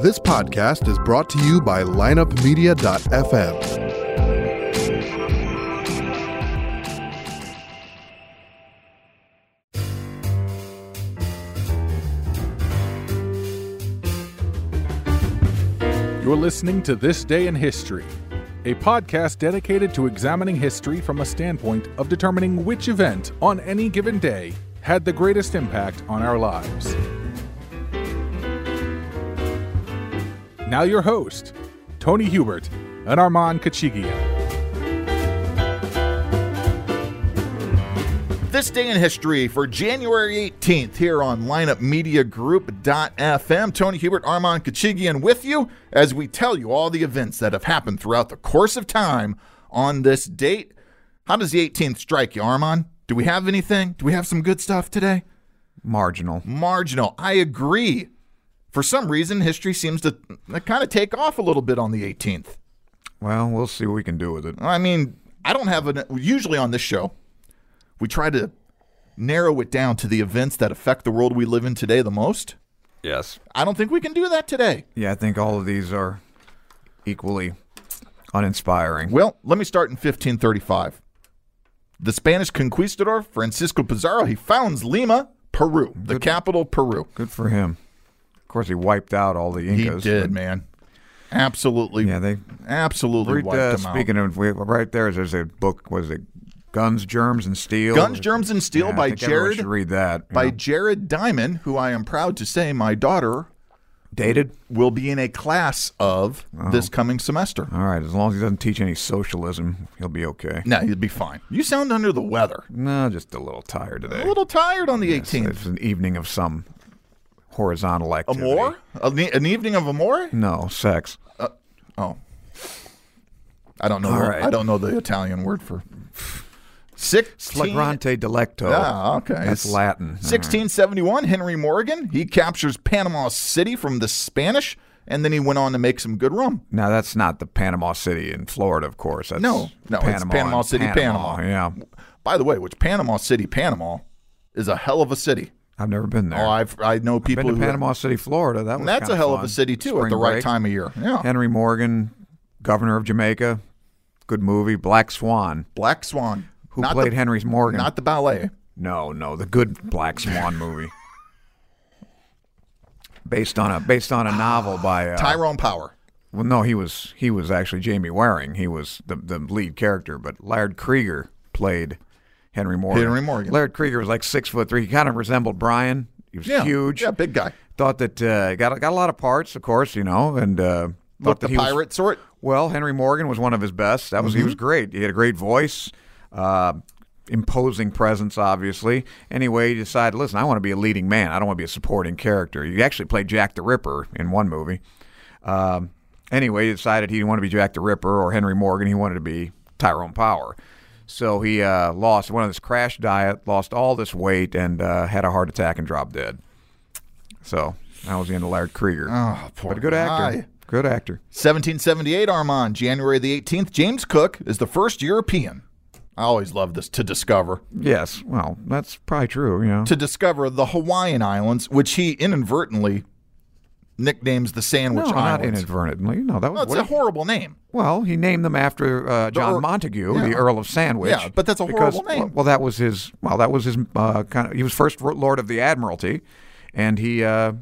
This podcast is brought to you by lineupmedia.fm. You're listening to This Day in History, a podcast dedicated to examining history from a standpoint of determining which event on any given day had the greatest impact on our lives. Now your host, Tony Hubert and Armand Kachigian. This Day in History for January 18th here on lineupmediagroup.fm. Tony Hubert, Armand Kachigian with you as we tell you all the events that have happened throughout the course of time on this date. How does the 18th strike you, Armand? Do we have anything? Do we have some good stuff today? Marginal. I agree. For some reason, history seems to kind of take off a little bit on the 18th. Well, we'll see what we can do with it. I mean, I don't have usually on this show, we try to narrow it down to the events that affect the world we live in today the most. Yes. I don't think we can do that today. Yeah, I think all of these are equally uninspiring. Well, let me start in 1535. The Spanish conquistador Francisco Pizarro, he founds Lima, Peru, the capital of Peru. Good for him. Of course, he wiped out all the Incas. He did, man. Absolutely. Yeah, they absolutely wiped them out. Speaking of, right there's a book, was it Guns, Germs, and Steel? Guns, Germs, and Steel by Jared. Should read that. By Jared Diamond, who I am proud to say my daughter will be in a class of this coming semester. All right, as long as he doesn't teach any socialism, he'll be okay. No, he'll be fine. You sound under the weather. No, just a little tired today. A little tired on the 18th. It's an evening of some horizontal activity. Amore? An evening of amore? No, sex. I don't know. All right. I don't know the Italian word for. Flagrante delicto. Ah, okay. That's Latin. 1671, Henry Morgan. He captures Panama City from the Spanish, and then he went on to make some good rum. Now, that's not the Panama City in Florida, of course. That's no, it's Panama City, Panama. Yeah. By the way, which Panama City, Panama is a hell of a city. I've never been there. I know people I've been to Panama City, Florida. That's a hell of a city, too, Spring at the right break. time of year. Yeah. Henry Morgan, governor of Jamaica. Good movie. Black Swan. Black Swan. Who played Henry Morgan? Not the ballet. No, the good Black Swan movie. Based on a novel by Tyrone Power. Well, no, he was actually Jamie Waring. He was the lead character, but Laird Krieger played Henry Morgan. Laird Krieger was like 6'3". He kind of resembled Brian. He was huge. Yeah, big guy. Thought that got a lot of parts, of course, and looked the pirate sort. Well, Henry Morgan was one of his best. He was great. He had a great voice. Imposing presence, obviously. Anyway, he decided, listen, I want to be a leading man. I don't want to be a supporting character. He actually played Jack the Ripper in one movie. Anyway, he decided he didn't want to be Jack the Ripper or Henry Morgan. He wanted to be Tyrone Power. So he went on this crash diet, lost all this weight, and had a heart attack and dropped dead. So that was the end of Laird Krieger. Oh, poor But a good actor. guy. Good actor. 1778, Armand, January the 18th. James Cook is the first European. I always love this, to discover. Yes, well, that's probably true, To discover the Hawaiian Islands, which he inadvertently nicknames the Sandwich Islands. Not inadvertently. No, that's a horrible name. Well, he named them after John Montague, the Earl of Sandwich. Yeah, but that's a horrible name. Well, that was his kind of. He was first Lord of the Admiralty, and he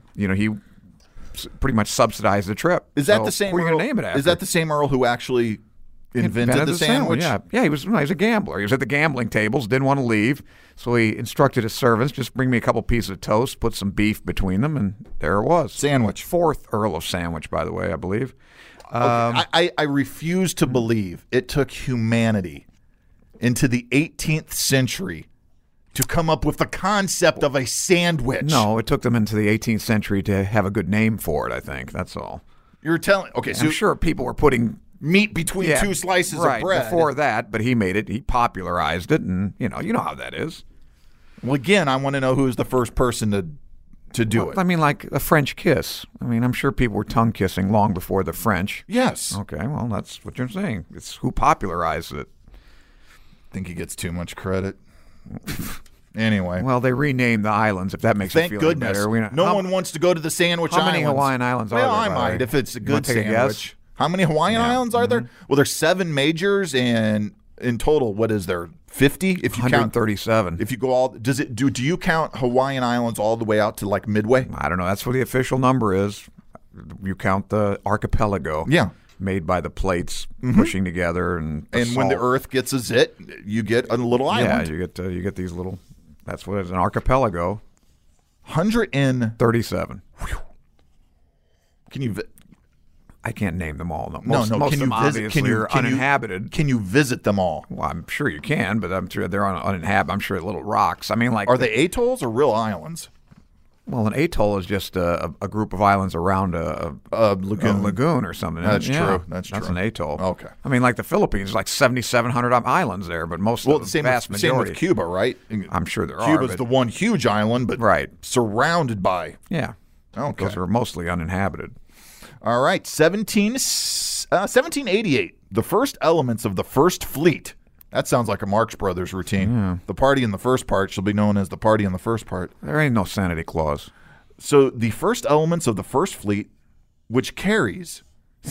pretty much subsidized the trip. Is that the same? Who are you going to name it after? Is that the same Earl who actually invented the sandwich? Yeah, he was a gambler. He was at the gambling tables, didn't want to leave, so he instructed his servants, just bring me a couple pieces of toast, put some beef between them, and there it was. Sandwich. Fourth Earl of Sandwich, by the way, I believe. I refuse to believe it took humanity into the 18th century to come up with the concept of a sandwich. No, it took them into the 18th century to have a good name for it, I think. That's all. You're telling... Okay, so I'm sure people were putting meat between two slices of bread. Before that, but he popularized it, and you know how that is. Well, again, I want to know who was the first person to do it. I mean, like a French kiss. I mean, I'm sure people were tongue kissing long before the French. Yes. Okay, well, that's what you're saying. It's who popularized it. I think he gets too much credit. Anyway. Well, they renamed the islands, if that makes you Thank feel goodness. any better. No one wants to go to the Sandwich how Islands. many Hawaiian islands are there? Well, I by the might way? if it's a You good wanna take a guess? sandwich. How many Hawaiian islands are there? Well, there's 7 majors, and in total, what is there? 50 if you count 137. If you go all, do you count Hawaiian Islands all the way out to like Midway? I don't know. That's what the official number is. You count the archipelago. Yeah. Made by the plates pushing together, and When the Earth gets a zit, you get a little island. Yeah, you get these little. That's what it is, an archipelago. 137. Can you? I can't name them all. No, Most can of you them visit? obviously are uninhabited. Can you visit them all? Well, I'm sure you can, but I'm sure they're uninhabited. I'm sure little rocks. I mean, like, Are they atolls or real islands? well, an atoll is just a group of islands around a lagoon or something. That's Yeah, true. That's true. an atoll. Okay. I mean, like the Philippines, like 7,700 islands there, but most of the vast same majority. with Cuba, right? I'm sure there are. Cuba's but- the one huge island, but Right. surrounded by. Yeah. Okay. Those are mostly uninhabited. All right, 1788. The first elements of the First Fleet. That sounds like a Marx Brothers routine. Yeah. The party in the first part shall be known as the party in the first part. There ain't no sanity clause. So the first elements of the First Fleet, which carries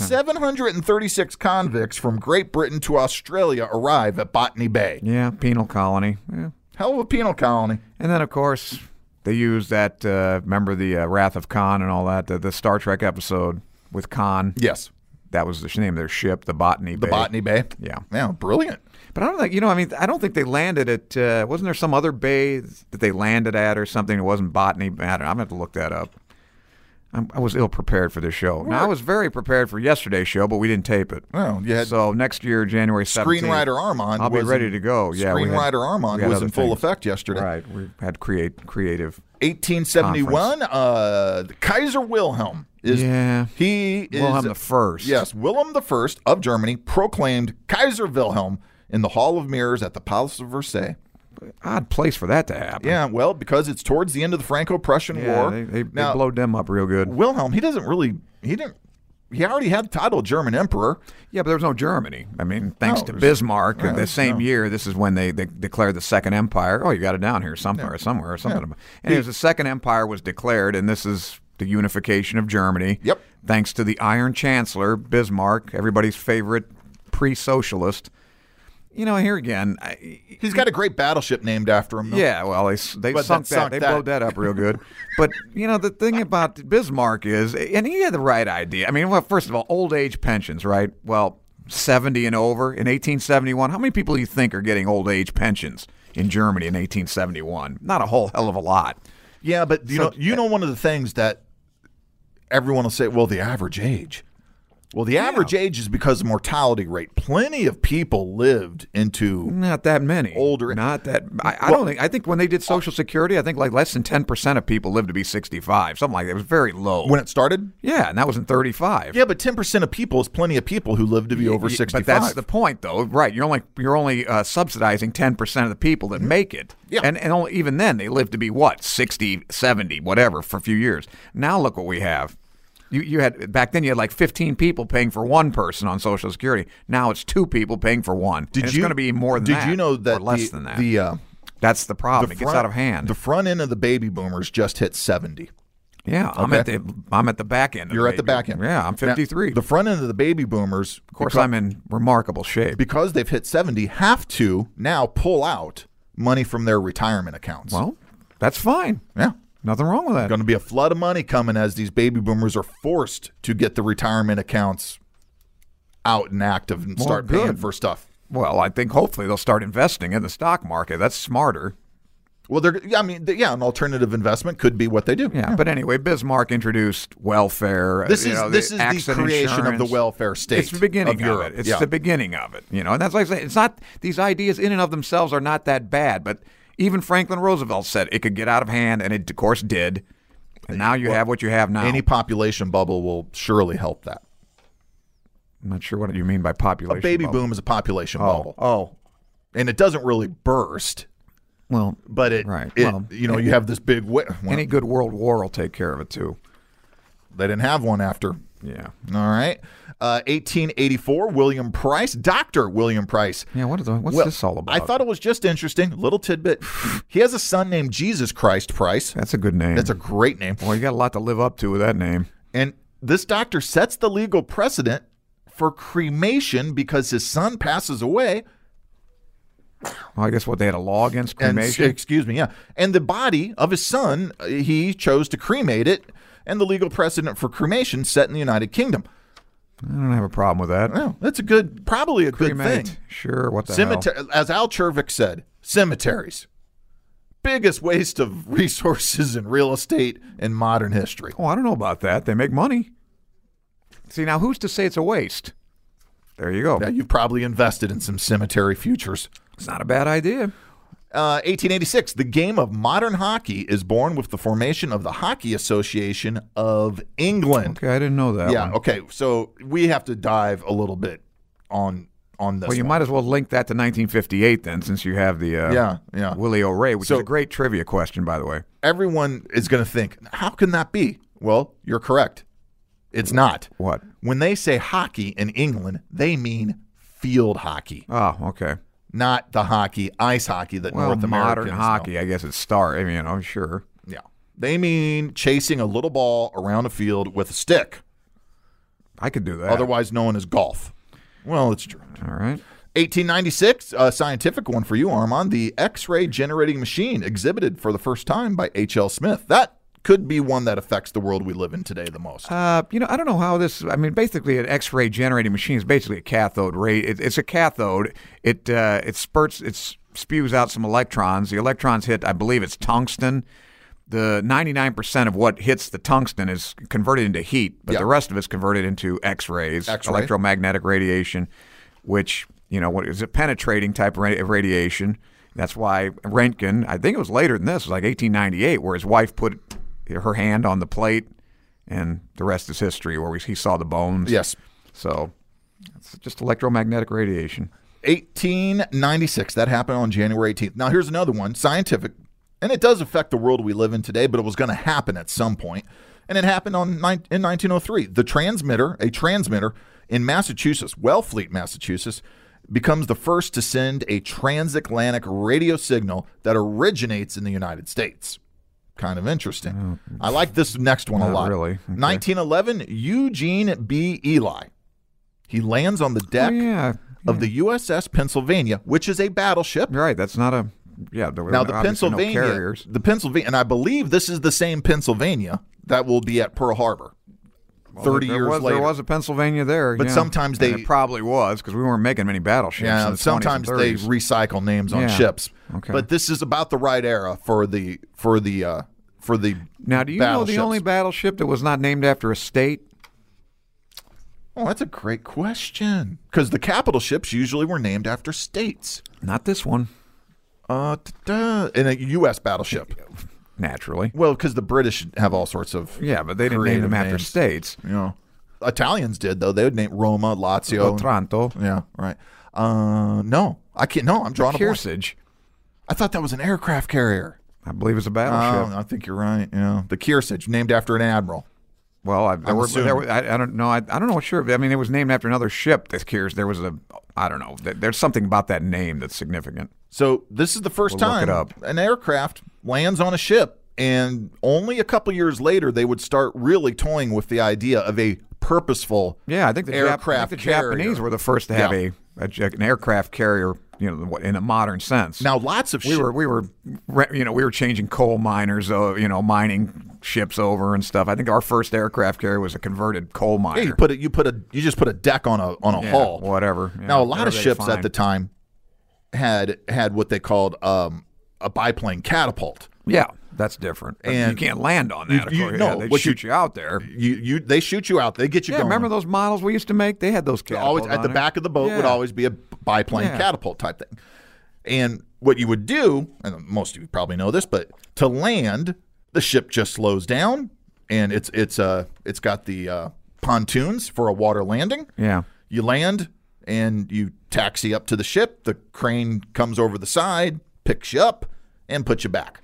736 convicts from Great Britain to Australia, arrive at Botany Bay. Yeah, penal colony. Yeah. Hell of a penal colony. And then, of course, they use that, remember the Wrath of Khan and all that, the Star Trek episode with Khan. Yes. That was the name of their ship, the Botany Bay. The Botany Bay. Yeah. Yeah, brilliant. But I don't think, I don't think they landed at, wasn't there some other bay that they landed at or something? It wasn't Botany. I don't know. I'm going to have to look that up. I was ill prepared for this show. Now, I was very prepared for yesterday's show, but we didn't tape it. Well, you had So next year, January 17th. Screenwriter Armand. I'll be was ready in- to go. Yeah, Screenwriter Armand was in full effect yesterday. Right. We had creative. 1871. The Kaiser Wilhelm is. Yeah. He is Wilhelm the First. Yes, Wilhelm the First of Germany proclaimed Kaiser Wilhelm in the Hall of Mirrors at the Palace of Versailles. Odd place for that to happen. Yeah, well, because it's towards the end of the Franco-Prussian Yeah, War. they Now, blowed them up real good. Wilhelm, he already had the title of German Emperor. Yeah, but there was no Germany. I mean, thanks No, to there's- Bismarck, yeah, the same no. year, this is when they declared the Second Empire. Oh, you got it down here somewhere or something. And it was the Second Empire was declared, and this is the unification of Germany. Yep. Thanks to the Iron Chancellor, Bismarck, everybody's favorite pre-socialist. Here again, He's got a great battleship named after him, though. yeah, well, they But sunk that that. sunk They that. blowed that up real good. But, the thing about Bismarck is, and he had the right idea. I mean, well, first of all, old age pensions, right? Well, 70 and over in 1871. How many people do you think are getting old age pensions in Germany in 1871? Not a whole hell of a lot. Yeah, but you know one of the things that everyone will say, well, the average age. Well, the average age is because of mortality rate. Plenty of people lived into Not that many. Older. Not that. I don't think. I think when they did Social Security, I think like less than 10% of people lived to be 65. Something like that. It was very low. when it started. Yeah, and that was in 35. Yeah, but 10% of people is plenty of people who live to be over 65. But that's the point, though, right? You're only subsidizing 10% of the people that make it, Yeah. and only, even then they live to be what 60, 70, whatever for a few years. Now look what we have. You had back then you had like 15 people paying for one person on Social Security. Now it's 2 people paying for one. And it's going to be more than that. Did you know that or less than that? The That's the problem. It gets front- out of hand. The front end of the baby boomers just hit 70. Yeah, I'm at the back end. You're at the back end. Yeah, I'm 53. Now, the front end of the baby boomers, of course, I'm in remarkable shape. because they've hit 70, have to now pull out money from their retirement accounts. Well, that's fine. yeah. Nothing wrong with that. Going to be a flood of money coming as these baby boomers are forced to get the retirement accounts out and active and Well, start paying good. for stuff. Well, I think hopefully they'll start investing in the stock market. That's smarter. Well, an alternative investment could be what they do. Yeah, but anyway, Bismarck introduced welfare. This is the accident creation of the insurance. welfare state. It's the beginning of Europe. it. It's Yeah. the beginning of it. And that's like I say, it's not these ideas in and of themselves are not that bad. But even Franklin Roosevelt said it could get out of hand, and it of course did. And now you have what you have now. Any population bubble will surely help that. I'm not sure what you mean by population. A baby bubble. boom is a population bubble, Oh, and it doesn't really burst, well, but it. Right. it- Well, you have this big. Well, any good world war will take care of it too. they didn't have one after Yeah. All right. 1884, William Price, Dr. William Price. Yeah, what's this all about? I thought it was just interesting. Little tidbit. He has a son named Jesus Christ Price. That's a good name. That's a great name. Well, you got a lot to live up to with that name. And this doctor sets the legal precedent for cremation because his son passes away. Well, I guess they had a law against cremation? Excuse me, yeah. And the body of his son, he chose to cremate it, and the legal precedent for cremation set in the United Kingdom. I don't have a problem with that. Well, that's probably a good thing. Sure, what the hell? As Al Chervik said, cemeteries. Biggest waste of resources in real estate in modern history. Oh, I don't know about that. They make money. See, now who's to say it's a waste? There you go. Yeah, you've probably invested in some cemetery futures. It's not a bad idea. 1886, the game of modern hockey is born with the formation of the Hockey Association of England. Okay, I didn't know that. Yeah, one. okay, so we have to dive a little bit on this. Well, you might as well link that to 1958 then, since you have the Willie O'Reilly, which is a great trivia question, by the way. Everyone is going to think, how can that be? Well, you're correct. It's not. What? When they say hockey in England, they mean field hockey. Oh, okay. Not the ice hockey that North Americans modern hockey, I guess it's sure. Yeah. They mean chasing a little ball around a field with a stick. I could do that. Otherwise known as golf. Well, it's true. All right. 1896, a scientific one for you, Armand. The X-ray generating machine exhibited for the first time by H.L. Smith. That could be one that affects the world we live in today the most. I don't know how this. I mean, basically, an X-ray generating machine is basically a cathode ray. It's a cathode. It spews out some electrons. The electrons hit, I believe, it's tungsten. The 99% of what hits the tungsten is converted into heat, but the rest of it's converted into X-rays, electromagnetic radiation, which what is a penetrating type of radiation. That's why Röntgen. I think it was later than this. It was like 1898, where his wife put her hand on the plate, and the rest is history, where he saw the bones. Yes. So it's just electromagnetic radiation. 1896. That happened on January 18th. Now, here's another one, scientific, and it does affect the world we live in today, but it was going to happen at some point, and it happened in 1903. A transmitter in Massachusetts, Wellfleet, Massachusetts, becomes the first to send a transatlantic radio signal that originates in the United States. Kind of interesting. I like this next one a lot. Really? Okay. 1911, Eugene B. Ely. He lands on the deck of the USS Pennsylvania, which is a battleship. Right. That's not a. Yeah. Now the Pennsylvania, no carriers. and I believe this is the same Pennsylvania that will be at Pearl Harbor. 30 years later. There was a Pennsylvania there. But sometimes it probably was, because we weren't making many battleships. Yeah, in the sometimes 20s and they 30s. recycle names on ships. Okay. But this is about the right era for the Now, do you know the only battleship that was not named after a state? Oh, that's a great question. Because the capital ships usually were named after states. Not this one. In a U.S. battleship. Naturally. Well, because the British have all sorts of but they didn't name them after names. states. Italians did, though. They would name Roma, Lazio. Otranto. Yeah, right. No, I can't. No, I'm drawing a blank. Kearsarge. I thought that was an aircraft carrier. I believe it's a battleship. I think you're right. Yeah, the Kearsarge, named after an admiral. Well, I don't know. I don't know. Sure. I mean, it was named after another ship. This Kears. There was I don't know. There's something about that name that's significant. So this is the first time an aircraft lands on a ship, and only a couple years later they would start really toying with the idea of a purposeful I think the aircraft carrier. Japanese were the first to have an aircraft carrier, in a modern sense. Now, lots of we were changing coal miners, mining ships over and stuff. I think our first aircraft carrier was a converted coal miner. Yeah, you just put a deck on a hull, whatever. Now, a lot of ships at the time had what they called a biplane catapult. Yeah, that's different. And you can't land on that. They shoot you out there. They shoot you out. They get you going. Remember those models we used to make? They had those catapults. Always at the back of the boat would always be a biplane catapult type thing. And what you would do, and most of you probably know this, but to land, the ship just slows down, and it's got the pontoons for a water landing. Yeah. You land and you taxi up to the ship. The crane comes over the side, picks you up, and puts you back.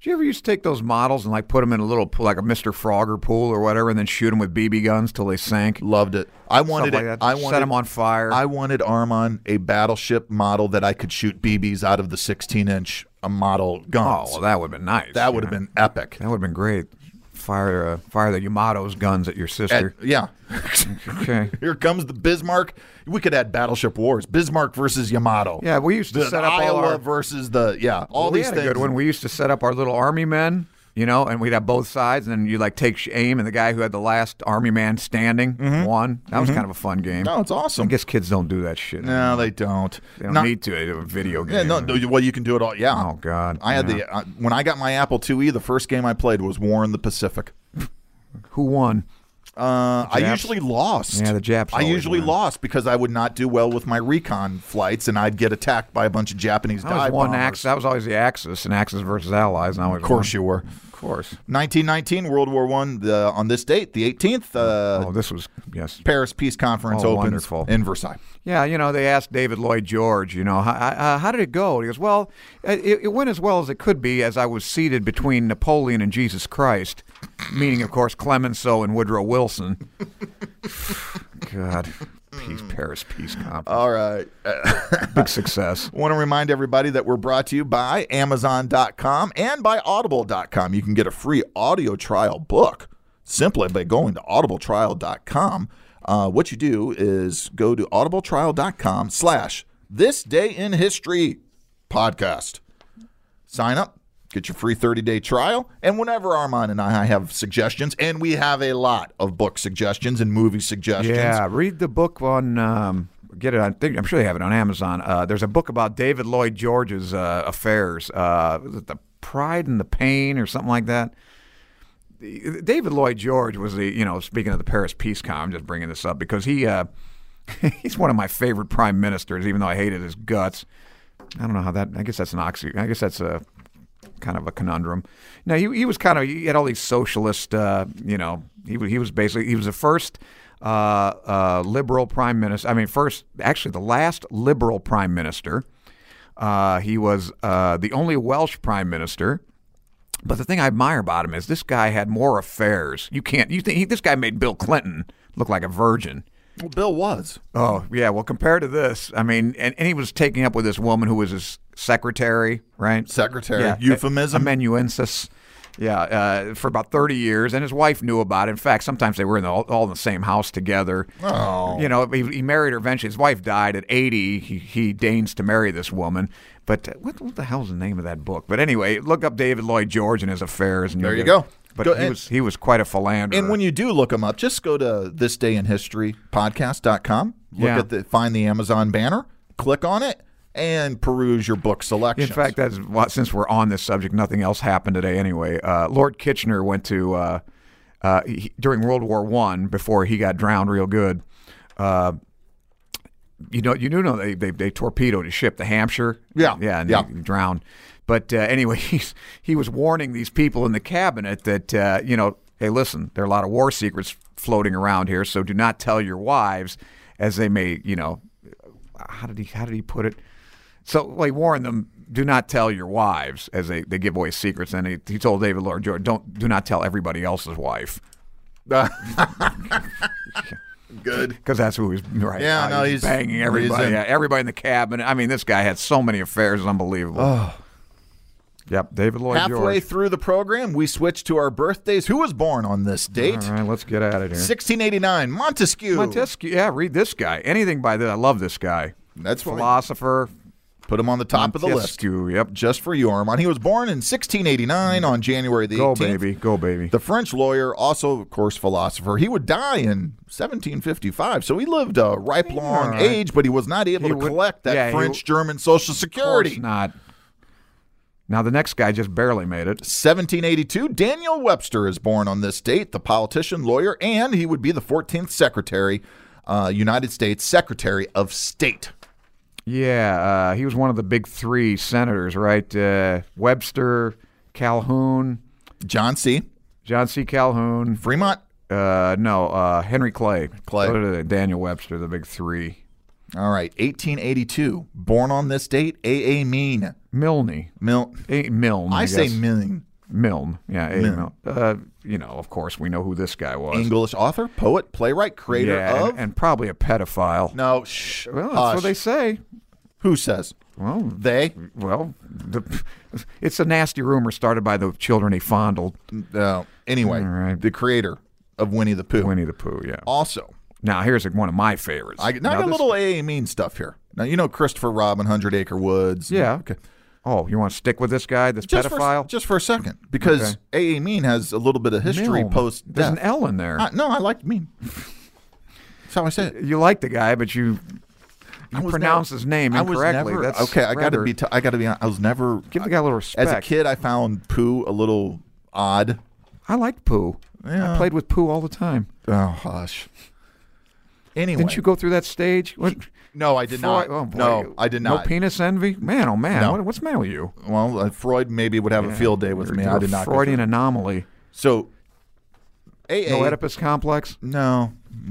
Did you ever used to take those models and like put them in a little pool, like a Mr. Frogger pool or whatever, and then shoot them with BB guns till they sank? Loved it. I wanted Stuff it. like that. I wanted Set them on fire. I wanted Armand a battleship model that I could shoot BBs out of the 16-inch model guns. Oh, well, that would have been nice. That would have been epic. That would have been great. Fire the Yamato's guns at your sister. Yeah. Okay. Here comes the Bismarck. We could add Battleship Wars. Bismarck versus Yamato. Yeah, we used to The set up Iowa all our. versus the all we these had things. a good one. We used to set up our little army men, and we'd have both sides, and then you like take aim, and the guy who had the last army man standing won. That was kind of a fun game. No, it's I awesome. guess kids don't do that shit. No, they don't. They don't Not- need to. They do a video Yeah, game. no. Well, you can do it all. Yeah. Oh God. I had when I got my Apple IIe, the first game I played was War in the Pacific. Who won? I Japs? usually lost. Yeah, the Japs I always usually win. lost because I would not do well with my recon flights, and I'd get attacked by a bunch of Japanese That dive was one bombers. Axis. That was always the Axis, and Axis versus Allies. And I Of course you were. Of course. 1919, World War I. On this date, the 18th, This was yes. Paris Peace Conference Oh, opens wonderful. in Versailles. Yeah, they asked David Lloyd George, how did it go? He goes, well, it went as well as it could be as I was seated between Napoleon and Jesus Christ, meaning, of course, Clemenceau and Woodrow Wilson. God, Paris Peace Conference. All right. Big success. I want to remind everybody that we're brought to you by Amazon.com and by Audible.com. You can get a free audio trial book simply by going to audibletrial.com. What you do is go to audibletrial.com/thisdayinhistory podcast. Sign up, get your free 30-day trial, and whenever Armand and I have suggestions, and we have a lot of book suggestions and movie suggestions. Yeah, read the book on. Get it. I'm sure they have it on Amazon. There's a book about David Lloyd George's affairs. Was it The Pride and the Pain or something like that? David Lloyd George was speaking of the Paris Peace Conference, I'm just bringing this up because he's one of my favorite prime ministers, even though I hated his guts. I don't know how that. I guess that's I guess that's a kind of a conundrum. Now he was he had all these socialist. He was the first liberal prime minister. I mean, the last liberal prime minister. He was the only Welsh prime minister. But the thing I admire about him is this guy had more affairs. You think this guy made Bill Clinton look like a virgin? Well, Bill was. Oh yeah. Well, compared to this, I mean, and he was taking up with this woman who was his secretary, right? Secretary. Yeah, Euphemism. Amanuensis. Yeah, for about 30 years, and his wife knew about it. In fact, sometimes they were all in the same house together. Oh. He married her eventually. His wife died at 80. He deigns to marry this woman. But what the hell's the name of that book? But anyway, look up David Lloyd George and his affairs. And There you go. But he was quite a philanderer. And when you do look him up, just go to thisdayinhistorypodcast.com. Find the Amazon banner, click on it, and peruse your book selections. In fact, since we're on this subject, nothing else happened today anyway. Lord Kitchener went to during World War I before he got drowned real good. They torpedoed his ship, the Hampshire. Yeah. And he drowned. But anyway, he was warning these people in the cabinet that hey, listen, there are a lot of war secrets floating around here, so do not tell your wives, as they may, how did he put it? So he warned them, do not tell your wives, as they give away secrets. And he told David Lloyd George, do not tell everybody else's wife. Good. Because that's who he's right. Yeah, he's banging everybody. Everybody in the cabinet. I mean, this guy had so many affairs, it's unbelievable. Oh. Yep, David Lloyd George. Halfway through the program, we switch to our birthdays. Who was born on this date? All right, let's get at it here. 1689, Montesquieu. Montesquieu, yeah, read this guy. Anything by this, I love this guy. That's why- philosopher. Put him on the top of the list. Montesquieu, yep. Just for you, Armand. He was born in 1689 on January the 18th. Go, baby. The French lawyer, also, of course, philosopher. He would die in 1755, so he lived a ripe, long age, but he was not able to collect that French-German Social Security. Of course not. Now, the next guy just barely made it. 1782, Daniel Webster is born on this date, the politician, lawyer, and he would be the 14th United States Secretary of State. Yeah, he was one of the big three senators, right? Webster, Calhoun. John C. Calhoun. Fremont? Henry Clay. Clay. Daniel Webster, the big three. All right, 1882, born on this date, A.A. Milne. Milne. Milne. Milne. I say Milne. Milne. Yeah, A. Milne. Of course, we know who this guy was. English author, poet, playwright, creator of... and probably a pedophile. No, shh. Well, that's what they say. Who says? Well, they? Well, it's a nasty rumor started by the children he fondled. No. Anyway, right. The creator of Winnie the Pooh. Winnie the Pooh, yeah. Also. Now, here's one of my favorites. I got a little A.A. Mean stuff here. Now, you know Christopher Robin, 100 Acre Woods. Yeah. Okay. Oh, you want to stick with this guy, this pedophile? Just for a second, because A.A. Mean has a little bit of history post-death. There's an L in there. No, I like Mean. That's how I say it. You like the guy, but you pronounce his name incorrectly. I got to be honest. I was never... Give the guy a little respect. As a kid, I found Pooh a little odd. I liked Pooh. Yeah. I played with Pooh all the time. Oh, hush. Anyway. Didn't you go through that stage? What? No, I did not. Oh, boy. No, I did not. No penis envy? Man, oh, man. No. What's the matter with you? Well, Freud maybe would have a field day with me. I did not. Freudian anomaly. So, A.A. No Oedipus complex? No.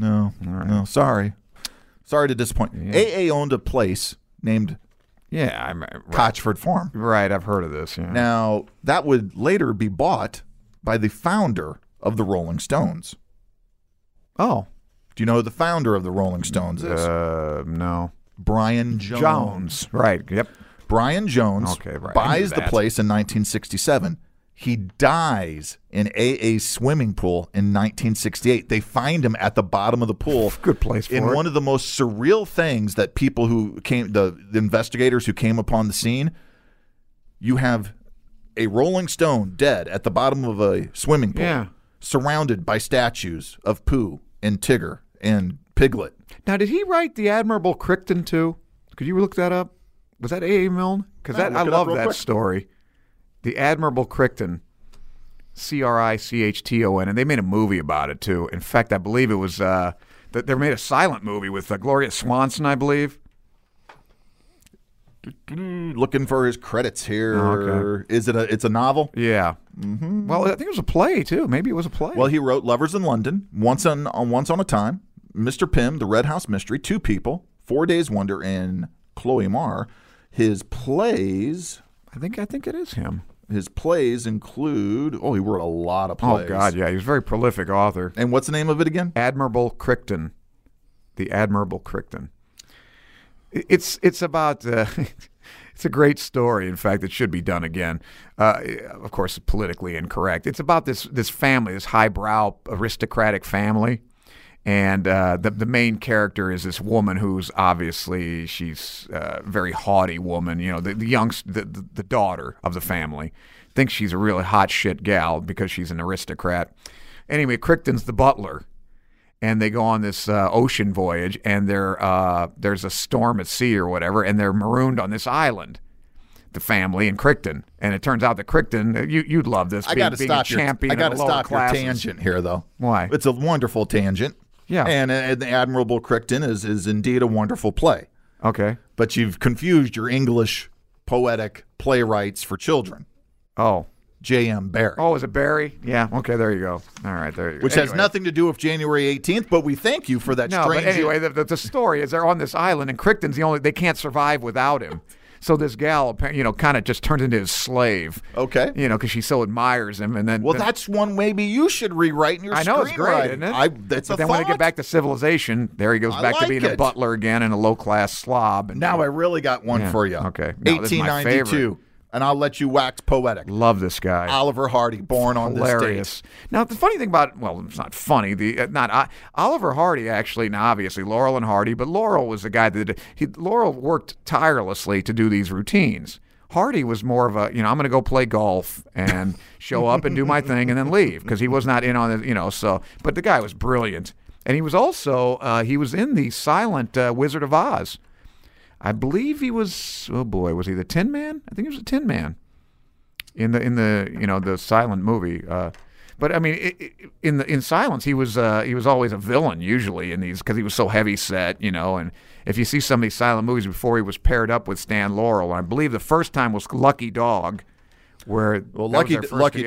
Sorry to disappoint. Yeah. A.A. owned a place named Cotchford Farm. Right, I've heard of this. Yeah. Now, that would later be bought by the founder of the Rolling Stones. Oh. Do you know who the founder of the Rolling Stones is? No. Brian Jones. Right, yep. Brian Jones buys the place in 1967. He dies in A.A.'s swimming pool in 1968. They find him at the bottom of the pool. Good place for it. One of the most surreal things that people who came, the investigators who came upon the scene, you have a Rolling Stone dead at the bottom of a swimming pool, surrounded by statues of Pooh and Tigger and Piglet. Now, did he write The Admirable Crichton too? Could you look that up? Was that A.A. Milne? Because I love that story. The Admirable Crichton, Crichton, and they made a movie about it too. In fact, I believe it was they made a silent movie with Gloria Swanson, I believe. Looking for his credits here. Oh, okay. Is it it's a novel? Yeah. Mm-hmm. Well, I think it was a play too. Maybe it was a play. Well, he wrote Lovers in London, Once on a Time, Mr. Pym, The Red House Mystery, Two People, 4 Days Wonder, and Chloe Marr. His plays, I think it is him. His plays include, he wrote a lot of plays. Oh, God, yeah. He was a very prolific author. And what's the name of it again? Admirable Crichton. The Admirable Crichton. It's about, it's a great story. In fact, it should be done again. Of course, politically incorrect. It's about this family, this highbrow aristocratic family. And the main character is this woman who's obviously she's a very haughty woman. You know, the daughter of the family thinks she's a really hot shit gal because she's an aristocrat. Anyway, Crichton's the butler, and they go on this ocean voyage, and there's a storm at sea or whatever, and they're marooned on this island. The family and Crichton, and it turns out that Crichton, you'd love this. I got to stop your tangent here, though. Why? It's a wonderful tangent. Yeah. And the Admirable Crichton is indeed a wonderful play. Okay. But you've confused your English poetic playwrights for children. Oh. J.M. Barrie. Oh, is it Barrie? Yeah. Okay, there you go. All right, there you go. Which has nothing to do with January 18th, but we thank you for that strange... No, but anyway, the story is they're on this island, and Crichton's they can't survive without him. So this gal, kind of just turns into his slave. Okay. Because she so admires him, and then that's one maybe you should rewrite in your. I know it's great, isn't it? That's but then when they get back to civilization, there he goes back to being a butler again and a low class slob. And now I really got one for you. Okay, 1892, and I'll let you wax poetic. Love this guy, Oliver Hardy, born on hilarious. This date. Now the funny thing about it's not funny. Oliver Hardy actually. Now obviously Laurel and Hardy, but Laurel was the guy that Laurel worked tirelessly to do these routines. Hardy was more of a, I'm going to go play golf and show up and do my thing and then leave because he was not in on it, so. But the guy was brilliant, and he was also he was in the silent Wizard of Oz. I believe he was. Oh boy, was he the Tin Man? I think he was the Tin Man in the the silent movie. But I mean, in Silence, he was always a villain usually in these because he was so heavy set, And if you see some of these silent movies before he was paired up with Stan Laurel, and I believe the first time was Lucky Dog, where Lucky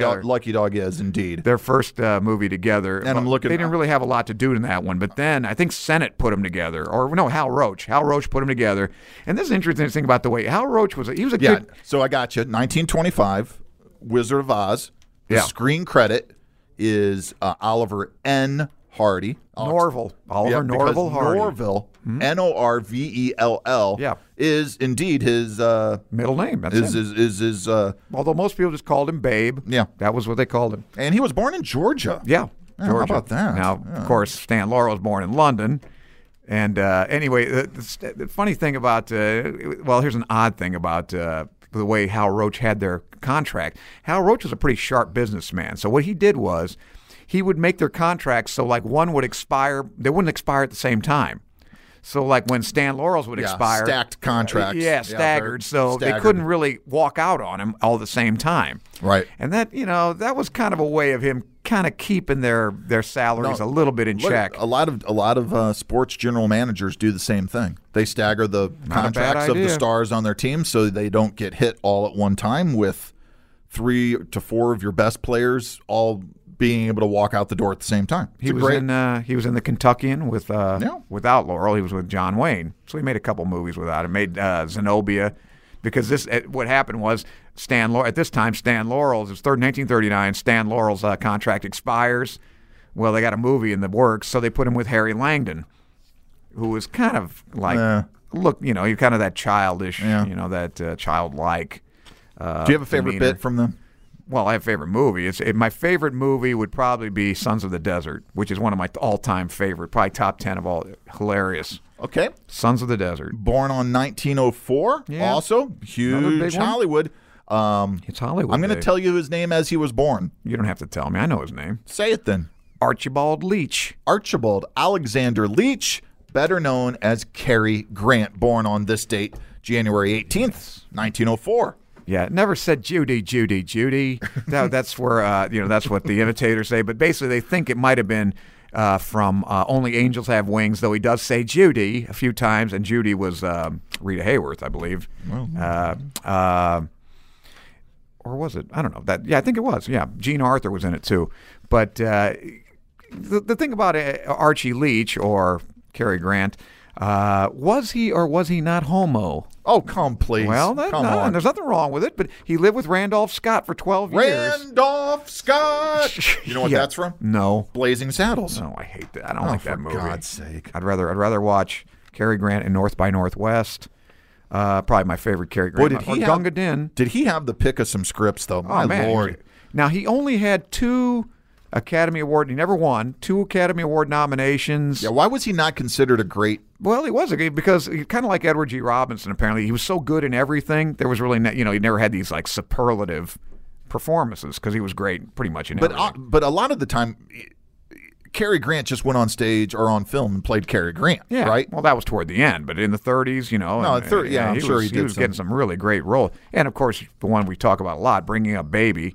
Dog is indeed their first movie together. And they didn't really have a lot to do in that one, but then I think Sennett put them together, or no, Hal Roach. Hal Roach put them together, and this is interesting thing about the way Hal Roach was. He was a good. So I got you. 1925, Wizard of Oz. The Yeah. screen credit is Oliver N. Hardy. Norville. Oliver Yeah, because Norville Hardy. Norville, Norvell, Yeah. is indeed his Middle name. That's is it. his Although most people just called him Babe. Yeah. That was what they called him. and he was born in Georgia. Yeah. how Georgia. about that? Now, of course, Stan Laurel was born in London. And anyway, the funny thing about, here's an odd thing about the way Hal Roach had their contract. Hal Roach was a pretty sharp businessman. So what he did was he would make their contracts so like one would expire, they wouldn't expire at the same time. So like when Stan Laurel's would expire. Stacked contracts. Yeah, staggered. So they couldn't really walk out on him all at the same time. Right. And that, that was kind of a way of him kind of keeping their salaries a little bit in check. A lot of sports general managers do the same thing. They stagger the contracts of the stars on their team so they don't get hit all at one time with 3 to 4 of your best players all being able to walk out the door at the same time. He was in the Kentuckian without Laurel. He was with John Wayne, so he made a couple movies without him. Made Zenobia, because what happened was Stan Laurel's, it was 1939. Stan Laurel's contract expires. Well, they got a movie in the works, so they put him with Harry Langdon, who was kind of like you're kind of that childish, that childlike. Do you have a favorite demeanor. bit from them? Well, I have a favorite movie. My favorite movie would probably be Sons of the Desert, which is one of my all-time favorite, probably top 10 of all. Hilarious. Okay. Sons of the Desert. Born on 1904. Yeah. Also, huge Hollywood. It's Hollywood. I'm going to Dave. tell you his name as he was born. You don't have to tell me. I know his name. Say it then. Archibald Leach. Archibald Alexander Leach, better known as Cary Grant, born on this date, January 18th, 1904. Yeah, it never said Judy, Judy, Judy. That's where that's what the imitators say. But basically, they think it might have been from Only Angels Have Wings, though he does say Judy a few times, and Judy was Rita Hayworth, I believe. Or was it? I don't know. I think it was. Yeah, Jean Arthur was in it too. But the thing about Archie Leach or Cary Grant. Was he or was he not homo? Oh, come please. Well, come on. There's nothing wrong with it, but he lived with Randolph Scott for 12 years. Randolph Scott. You know what that's from? No. Blazing Saddles. No, I hate that. I don't like that movie. For God's sake. I'd rather watch Cary Grant in North by Northwest. Probably my favorite Cary Grant. Boy, Gunga Din. Did he have the pick of some scripts, though? My Lord. Now, he only had 2 Academy Award. He never won 2 Academy Award nominations. Yeah, why was he not considered a great? Well, he was because he kind of like Edward G. Robinson. Apparently, he was so good in everything. There was really, he never had these like superlative performances because he was great pretty much in everything. But a lot of the time, Cary Grant just went on stage or on film and played Cary Grant. Yeah, right. Well, that was toward the end, but in the 30s, I'm sure he was getting some really great role. And of course, the one we talk about a lot, Bringing Up Baby.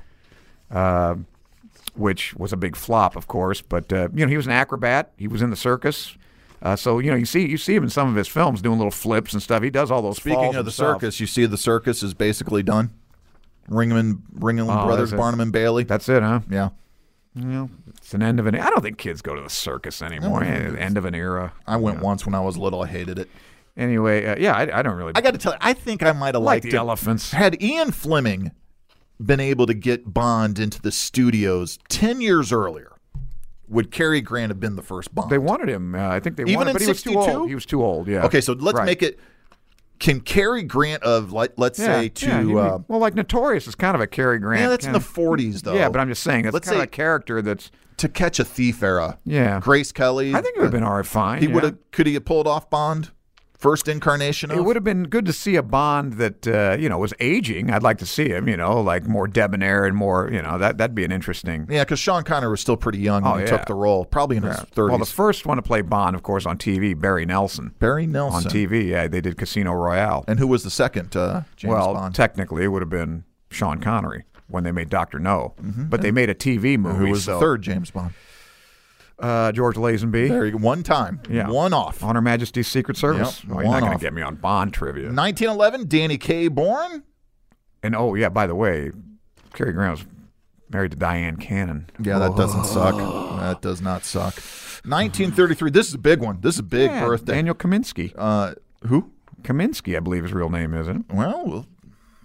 Which was a big flop, of course. But he was an acrobat. He was in the circus. So you see him in some of his films doing little flips and stuff. He does all those. Speaking of the circus, you see the circus is basically done. Ringling Brothers, Barnum and Bailey. That's it, huh? Yeah. It's an end of an. I don't think kids go to the circus anymore. End of an era. I went once when I was little. I hated it. Anyway, I don't really. I got to tell you, I think I might have liked the elephants. Had Ian Fleming been able to get Bond into the studios 10 years earlier, would Cary Grant have been the first Bond? They wanted him. I think they Even wanted him, in but he was too 62? old. He was too old, yeah. Okay, so let's make it. Can Cary Grant of, let's say, like Notorious is kind of a Cary Grant. Yeah, that's in the 40s, though. Yeah, but I'm just saying, it's kind of a character that's. To Catch a Thief era. Yeah. Grace Kelly. I think it would have been all right, fine. Could he have pulled off Bond? First incarnation of? It would have been good to see a Bond that, was aging. I'd like to see him, like more debonair and more, that'd be an interesting. Yeah, because Sean Connery was still pretty young when he took the role, probably in his 30s. Well, the first one to play Bond, of course, on TV, Barry Nelson. Barry Nelson. On TV, yeah, they did Casino Royale. And who was the second James Bond? Well, technically, it would have been Sean Connery when they made Dr. No. Mm-hmm. But they made a TV movie. Who was the third James Bond? George Lazenby. There you go. One time. Yeah. One off. On Her Majesty's Secret Service. Yep, you're not going to get me on Bond trivia. 1911, Danny Kaye born. And, by the way, Cary Grant was married to Diane Cannon. Yeah, that doesn't suck. That does not suck. 1933. This is a big one. This is a big birthday. Daniel Kaminsky. Who? Kaminsky, I believe his real name, isn't it? Well,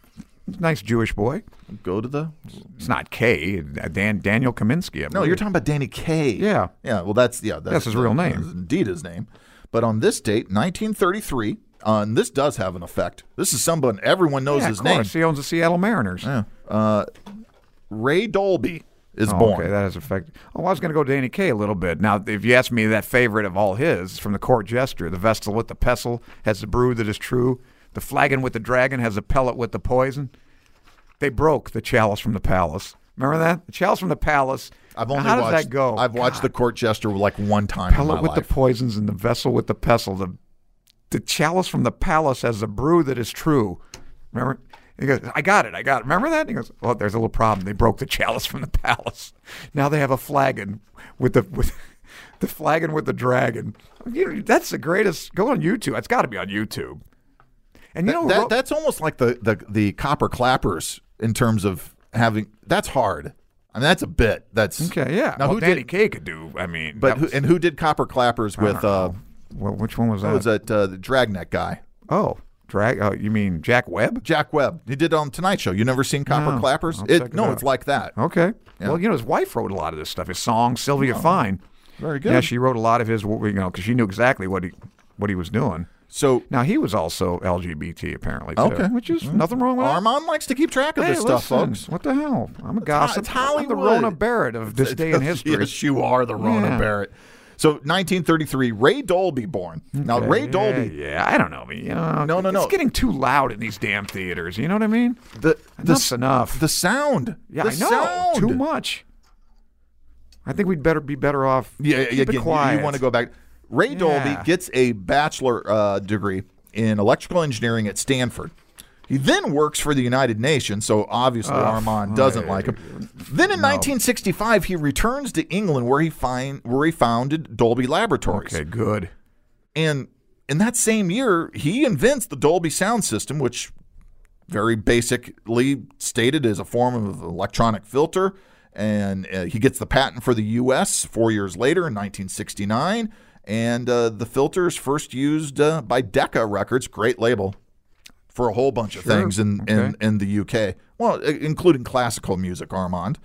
Nice Jewish boy. Go to the. It's not K. Daniel Kaminsky. I No, believe. you're talking about Danny Kaye. Yeah. Yeah. Well, that's his real name. That's indeed his name. But on this date, 1933, and this does have an effect. This is someone everyone knows his of name. course. He owns the Seattle Mariners. Yeah. Ray Dolby is born. Okay, that has effect. Oh, I was going to go Danny Kaye a little bit. Now, if you ask me that favorite of all his, from the Court Jester, the Vestal with the pestle has the brew that is true. The flagon with the dragon has a pellet with the poison. They broke the chalice from the palace. Remember that? The chalice from the palace. I've only How watched, does that go? I've watched the Court Jester like one time in Pellet my with life. the poisons and the vessel with the pestle. The chalice from the palace has a brew that is true. Remember? He goes, I got it. Remember that? He goes, well, there's a little problem. They broke the chalice from the palace. Now they have a flagon with the flagon with the dragon. That's the greatest. Go on YouTube. It's got to be on YouTube. And that's almost like the Copper Clappers in terms of having. That's hard. I mean, that's a bit. That's okay. Yeah. Now, well, who Danny did? Kaye could do. I mean, But who did Copper Clappers with? Well, which one was that? Was that the Dragnet guy? Oh, you mean Jack Webb? Jack Webb. He did it on Tonight Show. You never seen Copper No, Clappers? I'll check it out. It's like that. Okay. Yeah. Well, his wife wrote a lot of this stuff. His song, Sylvia Fine. Very good. Yeah, she wrote a lot of his. Because she knew exactly what he was doing. So Now he was also LGBT apparently. Too, Okay. which is nothing wrong with that. Armand likes to keep track of Hey, this stuff, listen, folks. what the hell? I'm a gossip. it's I'm the Hollywood. Rona Barrett of this day in history. Yes, you are the Rona Yeah. Barrett. So 1933, Ray Dolby born. Now Ray Dolby. Yeah, I don't know. No. It's getting too loud in these damn theaters. You know what I mean? Enough's enough. The sound. Yeah, the I know. Sound. Too much. I think we'd be better off. Yeah, keep it again, quiet. you want to go back. Ray Dolby gets a bachelor degree in electrical engineering at Stanford. He then works for the United Nations, so obviously Armand doesn't like him. Then in 1965, he returns to England where he founded Dolby Laboratories. Okay, good. And in that same year, he invents the Dolby sound system, which very basically stated is a form of electronic filter. And he gets the patent for the U.S. 4 years later in 1969. And the filter is first used by Decca Records, great label, for a whole bunch of things in the UK. Well, including classical music, Armand.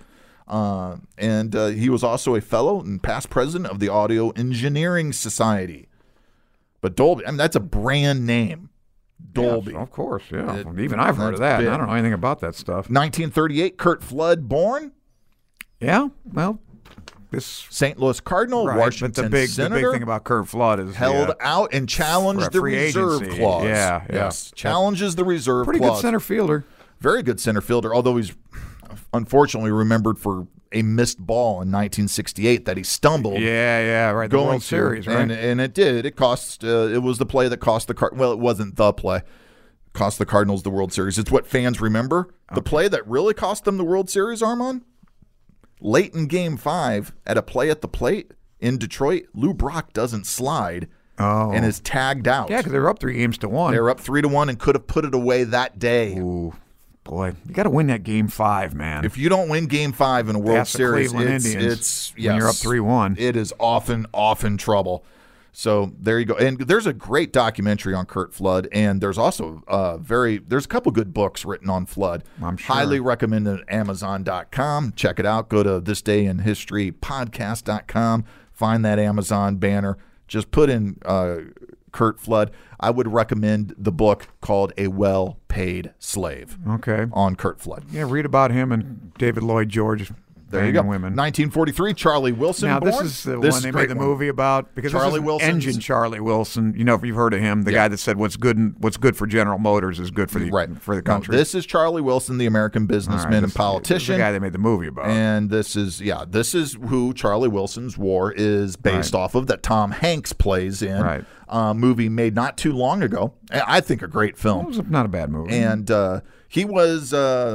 And he was also a fellow and past president of the Audio Engineering Society. But Dolby, I mean, that's a brand name. Dolby. Yes, of course, yeah. Even I've heard of that. big. I don't know anything about that stuff. 1938, Curt Flood born. Yeah, well, this St. Louis Cardinal, right, Washington but the Senator. big thing about Curt Flood is held out and challenged the free reserve agency. clause. Yeah. Yes, challenges the reserve pretty clause. good center fielder. Very good center fielder, although he's unfortunately remembered for a missed ball in 1968 that he stumbled. Yeah, right. The Going World to, Series, right? and it did. It cost. It was the play that cost the well, it wasn't the play. Cost the Cardinals the World Series. It's what fans remember. The play that really cost them the World Series, Armand. Late in Game 5, at a play at the plate in Detroit, Lou Brock doesn't slide and is tagged out. Yeah, because they were up 3-1. They were up 3-1 and could have put it away that day. Ooh, boy, you got to win that Game 5, man. If you don't win Game 5 in a World Past the Series, Cleveland Indians, it's when you're up 3-1. It is often trouble. So there you go. And there's a great documentary on Curt Flood, and there's also there's a couple good books written on Flood. I'm sure. Highly recommend it at Amazon.com. Check it out. Go to thisdayinhistorypodcast.com. Find that Amazon banner. Just put in Curt Flood. I would recommend the book called A Well-Paid Slave Okay. on Curt Flood. Yeah, read about him and David Lloyd George. There you go. Women. 1943, Charlie Wilson Now, born. this is the This one is they a made great the one. movie about because Charlie this is Wilson's- Engine Charlie Wilson. You know, if you've heard of him, the guy that said what's good for General Motors is good for the No, country. this is Charlie Wilson, the American All right, businessman and this is politician. the guy they made the movie about. And this is who Charlie Wilson's War is based off of, that Tom Hanks plays in. Right. Movie made not too long ago. I think a great It film. was not a bad movie. And he was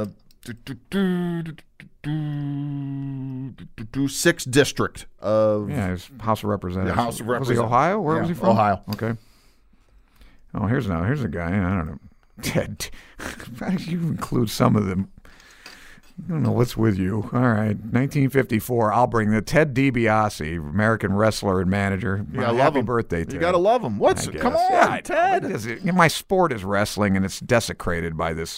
6th district of yeah, his House of Representatives. The House of Was he Representatives. Ohio? Where Yeah, was he from? Ohio. Okay. Oh, here's a guy. I don't know. Ted. How did you include some of them? I don't know what's with you. All right, 1954. I'll bring the Ted DiBiase, American wrestler and manager. You gotta Happy love him. birthday, Ted. You gotta love him. I guess. Come on, Yeah, Ted. my sport is wrestling, and it's desecrated by this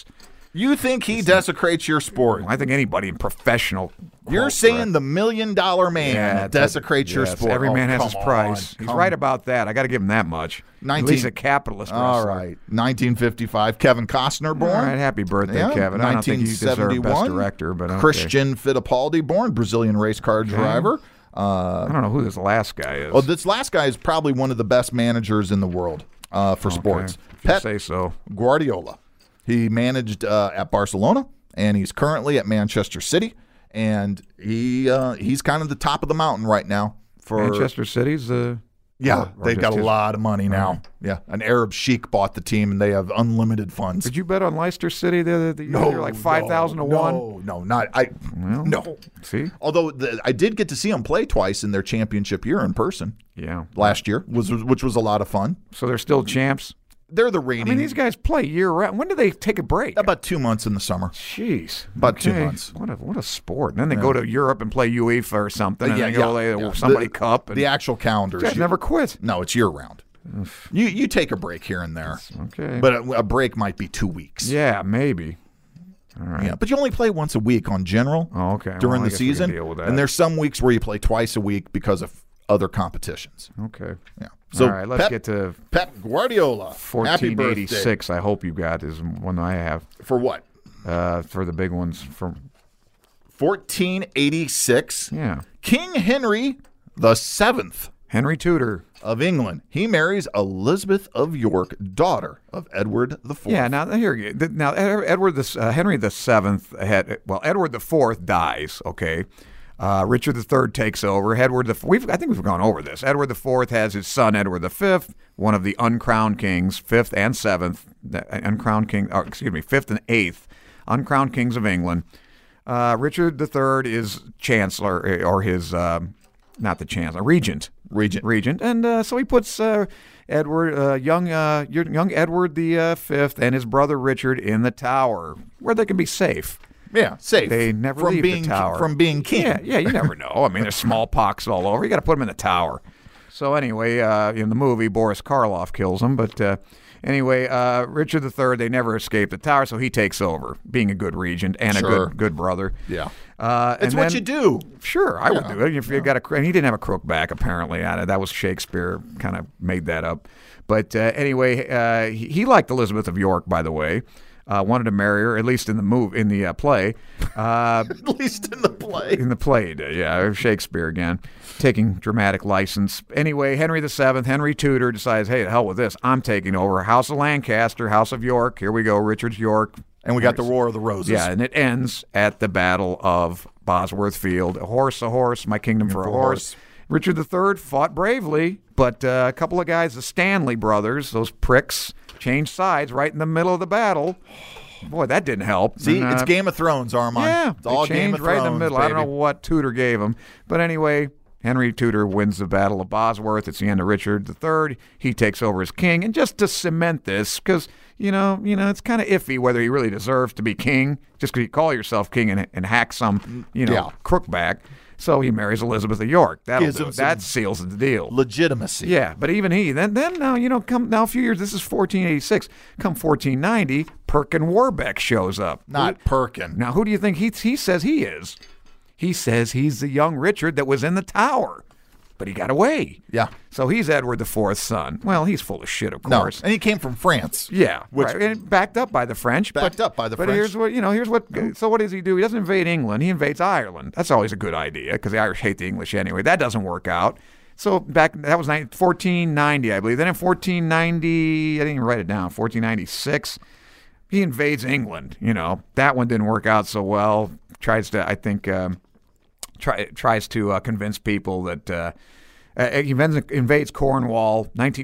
You think he desecrates your sport? I think anybody in professional. You're saying the $1 million man desecrates your yes, sport. Every man has his come price. on, He's right about that. I got to give him that much. At least a capitalist wrestler. All right. 1955, Kevin Costner born. All right, happy birthday, Yeah, Kevin. I don't think you deserve 1971, Best Director, but okay. Christian Fittipaldi born, Brazilian race car driver. I don't know who this last guy is. Oh, this last guy is probably one of the best managers in the world for sports. If you say so. Guardiola. He managed at Barcelona, and he's currently at Manchester City, and he's kind of the top of the mountain right now. For Manchester City's yeah, or they've just got a his- lot of money now. Yeah, an Arab sheik bought the team, and they have unlimited funds. Did you bet on Leicester City the other year? They were like 5,000 to 1. No, not I. Well, No. See? Although I did get to see them play twice in their championship year in person Yeah. last year, which was a lot of fun. So they're still champs. They're the I reigning. mean, these guys play year round. When do they take a break? about 2 months in the summer. Jeez. About 2 Okay. months. What a sport. And then they go to Europe and play UEFA or something, and then go play somebody cup. And The actual calendar. guys is never quit. No, it's year round. You take a break here and there, Okay. but a break might be 2 weeks. Yeah, maybe. All right. Yeah, but you only play once a week on general Oh, okay. during Well, I the guess we can season, deal with that. and there's some weeks where you play twice a week because of other competitions. Okay. Yeah. So All right, let's Pep, get to Pep Guardiola. Happy birthday. 1486. I hope you got is one I have For what? for the big ones. From 1486. yeah, King Henry VII Henry Tudor. of England. He marries Elizabeth of York, daughter of Edward IV. Yeah. Now Edward Henry VII had Edward IV dies. Okay. Richard III takes over. I think we've gone over this. Edward IV has his son Edward V, one of the uncrowned kings, fifth and seventh, uncrowned king. Or excuse me, fifth and eighth uncrowned kings of England. Richard III is chancellor, or his not the chancellor, regent. And so he puts young Edward V and his brother Richard in the Tower, where they can be safe. Yeah, safe. They never from leave being, the Tower. From being king. Yeah, you never know. I mean, there's smallpox all over. You got to put him in the Tower. So anyway, in the movie, Boris Karloff kills him. But anyway, Richard III, they never escape the Tower, so he takes over, being a good regent and Sure. a good brother. Yeah. It's It's what you do. Sure, I would do it. If you got and he didn't have a crook back, apparently. That was Shakespeare, kind of made that up. But anyway, he liked Elizabeth of York, by the way. Wanted to marry her, at least in the play. At least in the play. In the play, he did, yeah. Shakespeare again, taking dramatic license. Anyway, Henry VII, Henry Tudor decides, hey, the hell with this. I'm taking over. House of Lancaster, House of York. Here we go, Richard's York. And we got the War of the Roses. Yeah, and it ends at the Battle of Bosworth Field. A horse, my kingdom for a horse. Richard III fought bravely, but a couple of guys, the Stanley brothers, those pricks, changed sides right in the middle of the battle. Boy, that didn't help. See, And, it's Game of Thrones, Armand. yeah, it's all they Game of changed right Thrones, in the middle. baby. I don't know what Tudor gave him, but anyway, Henry Tudor wins the Battle of Bosworth. It's the end of Richard III. He takes over as king, and just to cement this, because you know, it's kind of iffy whether he really deserves to be king, just because you call yourself king and hack some, crook back. So he marries Elizabeth of York. Gives That'll do him it. That seals the deal. Legitimacy. Yeah, but even he then now a few years. This is 1486. Come 1490, Perkin Warbeck shows up. Not Perkin. Now, who do you think he says he is? He says he's the young Richard that was in the Tower, but he got away. Yeah. So he's Edward IV's son. Well, he's full of shit, of No, course. and he came from France. Yeah, Which- right. And backed up by the French. Backed but, up by the but French. here's what. So what does he do? He doesn't invade England. He invades Ireland. That's always a good idea because the Irish hate the English anyway. That doesn't work out. So that was 1490, I believe. Then in 1490, I didn't even write it down. 1496, he invades England. That one didn't work out so well. Tries to, I think, convince people that. He invades Cornwall,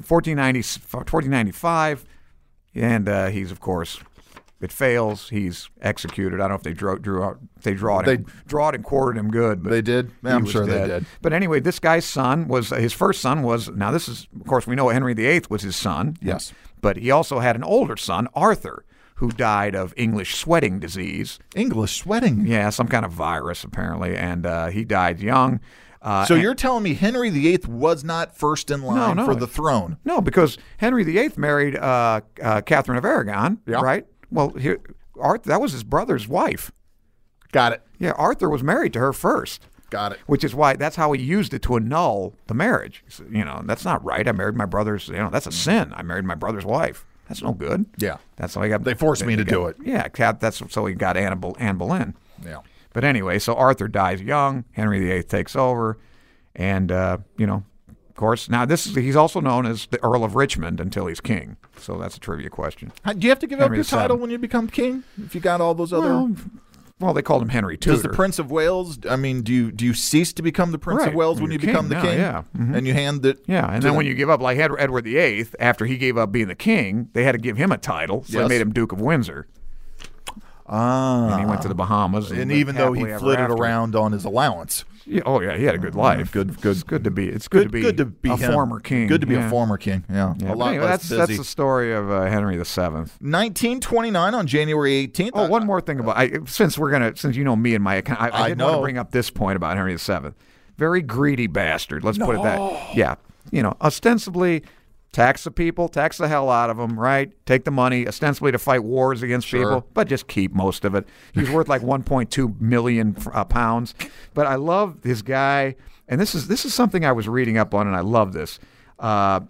1495, and he's, of course, it fails. He's executed. I don't know if they drawed and quartered him good. But They did? he I'm was sure they dead. did. But anyway, this guy's son his first son was, now this is, of course, we know Henry VIII was his son. Yes. But he also had an older son, Arthur, who died of English sweating disease. English sweating. Yeah, some kind of virus, apparently, and he died young. So you're telling me Henry VIII was not first in line No. for the throne? No, because Henry VIII married Catherine of Aragon, Yeah. right? Well, here Arthur, that was his brother's wife. Got it. Yeah, Arthur was married to her first. Got it. Which is why that's how he used it to annul the marriage. He said, that's not right. I married my brother's. That's a sin. I married my brother's wife. That's no good. Yeah. That's how he got. They forced me to do it. Yeah, that's so he got Anne Boleyn. Yeah. But anyway, so Arthur dies young. Henry VIII takes over, and of course, now he's also known as the Earl of Richmond until he's king. So that's a trivia question. Do you have to give Henry up your title VII. when you become king? If you got all those other. Well, they called him Henry Tudor. Does the Prince of Wales? I mean, do you cease to become the Prince of Right. Wales when You're you become the king king? now, yeah. Mhm. And you hand it. Yeah, and then when you give up, like Edward VIII, after he gave up being the king, they had to give him a title, so Yes. they made him Duke of Windsor. And he went to the Bahamas. And lived even though he happily ever flitted after. around on his allowance. Yeah, he had a good life. Good. It's good to be. It's good to be a him. former king. Good to be yeah. a former king. Yeah, Yeah, a but lot anyway, less that's busy. the story of Henry VII. 1929 on January 18th. Oh, one more thing about since you know me and my account, I didn't want know. to bring up this point about Henry VII. Very greedy bastard. Let's put it that. Yeah, ostensibly tax the people, tax the hell out of them, right? Take the money, ostensibly to fight wars against people, but just keep most of it. He's worth like 1.2 million pounds. But I love this guy, and this is something I was reading up on, and I love this. The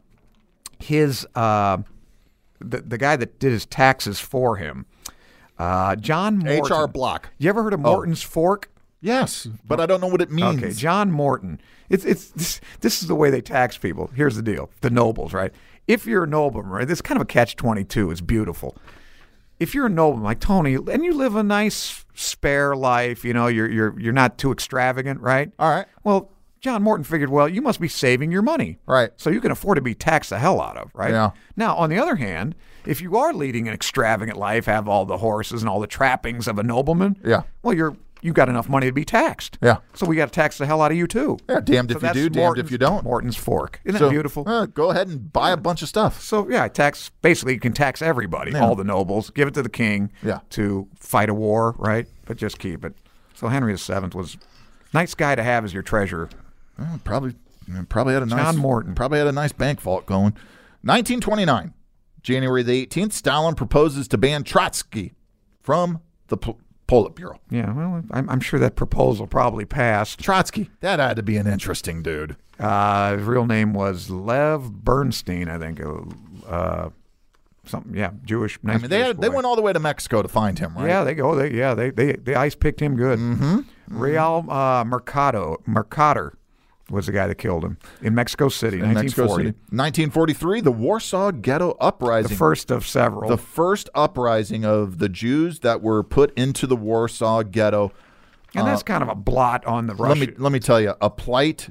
guy that did his taxes for him, John Morton. H.R. Block. You ever heard of Morton's Fork? Yes, but I don't know what it means. Okay, John Morton. This is the way they tax people. Here's the deal: the nobles, right? If you're a nobleman, right? This is kind of a catch-22. It's beautiful. If you're a nobleman like Tony, and you live a nice, spare life, you're not too extravagant, right? All right. Well, John Morton figured, well, you must be saving your money, Right. So you can afford to be taxed the hell out of, right? Yeah. Now, on the other hand, if you are leading an extravagant life, have all the horses and all the trappings of a nobleman, Yeah. well, you got enough money to be taxed. Yeah. So we got to tax the hell out of you too. Yeah, damned So if you that's do, damned if you don't. Morton's Fork. Isn't So, that beautiful? Go ahead and buy a bunch of stuff. So yeah, basically you can tax everybody, all the nobles, give it to the king Yeah. to fight a war, right? But just keep it. So Henry VII was a nice guy to have as your treasurer. Well, probably had a nice John Morton. Probably had a nice bank vault going. 1929, January the 18th, Stalin proposes to ban Trotsky from the Politburo. Yeah, well, I'm sure that proposal probably passed. Trotsky, that had to be an interesting dude. His real name was Lev Bernstein, I think. Something, yeah, Jewish. Nice I mean, they boy. went all the way to Mexico to find him, right? Yeah, they ice picked him good. Mm-hmm. Real Mercader was the guy that killed him in Mexico City, In Mexico 1940. City. 1943, the Warsaw Ghetto Uprising. The first of several. The first uprising of the Jews that were put into the Warsaw Ghetto. And that's kind of a blot on the Russian. Let me tell you, a plight.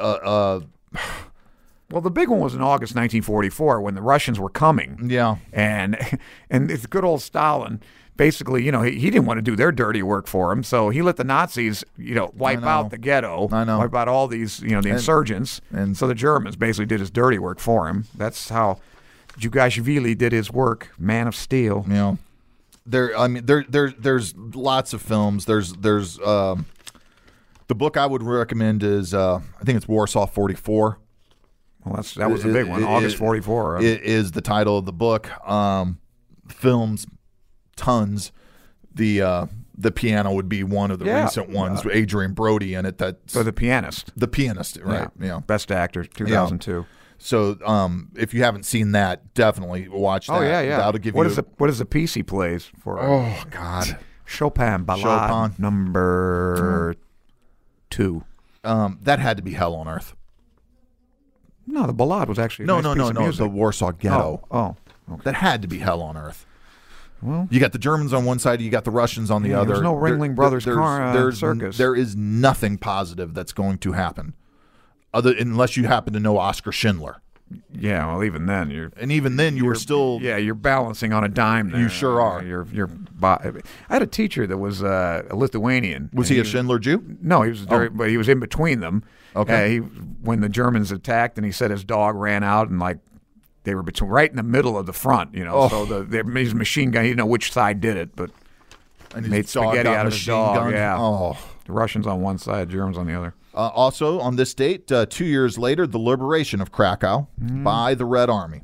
Well, the big one was in August 1944 when the Russians were coming. Yeah. And it's good old Stalin. Basically, he didn't want to do their dirty work for him, so he let the Nazis, wipe out the ghetto, wipe out all these, the insurgents, and so the Germans basically did his dirty work for him. That's how Djugashvili did his work, Man of Steel. Yeah. There's lots of films. There's the book I would recommend is I think it's Warsaw 44. Well, that was the big one, August 44. It is the title of the book. Films, tons. The piano would be one of the recent ones. Adrian Brody in it. So the pianist. The pianist, right? Yeah. Best actor, 2002. Yeah. So if you haven't seen that, definitely watch that. Oh yeah. That'll give what you. What is the piece he plays for? Oh God. Chopin Ballade number 2. That had to be Hell on Earth. No, the ballade was actually No. Music. The Warsaw Ghetto. Oh. Okay. That had to be Hell on Earth. Well, you got the Germans on one side, you got the Russians on the other. There's no Ringling Brothers circus. There is nothing positive that's going to happen, unless you happen to know Oskar Schindler. Yeah, well, even then you were still. Yeah, you're balancing on a dime there. You sure are. I had a teacher that was a Lithuanian. Was he a Schindler Jew? No, he was. But he was in between them. Okay. When the Germans attacked, and he said his dog ran out, and they were right in the middle of the front. So his machine gun. He didn't know which side did it, but and made spaghetti out of his dog. Gun. Yeah. Oh. The Russians on one side, Germans on the other. Also, on this date, 2 years later, the liberation of Krakow by the Red Army.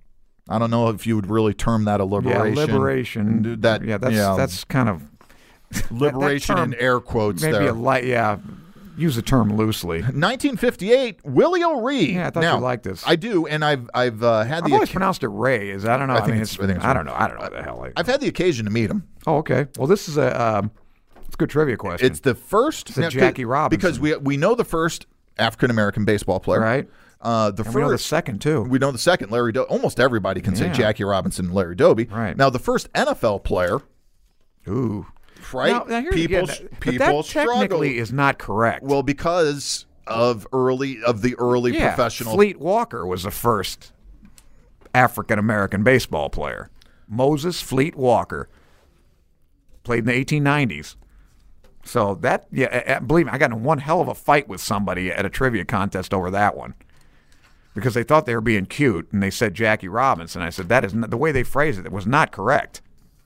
I don't know if you would really term that a liberation. Yeah, liberation. That's kind of liberation that term, in air quotes maybe there. Use the term loosely. 1958, Willie O'Ree. Yeah, I thought now, you liked this. I do, and I've had I've always pronounced it Ray. I don't know. I think it's I don't know. I don't know what the hell. I've had the occasion to meet him. Oh, okay. Well, this is it's a good trivia question. It's the first. It's Jackie Robinson. Because we know the first African American baseball player, right? We know the second too. We know the second, Larry Doby. Almost everybody can say Jackie Robinson and Larry Doby. Right. Now the first NFL player. Ooh. Right? Now people that technically is not correct. Well, because of the early professional. Fleet Walker was the first African American baseball player. Moses Fleet Walker played in the 1890s. So believe me, I got in one hell of a fight with somebody at a trivia contest over that one. Because they thought they were being cute, and they said Jackie Robinson. I said, that is not, the way they phrased it was not correct.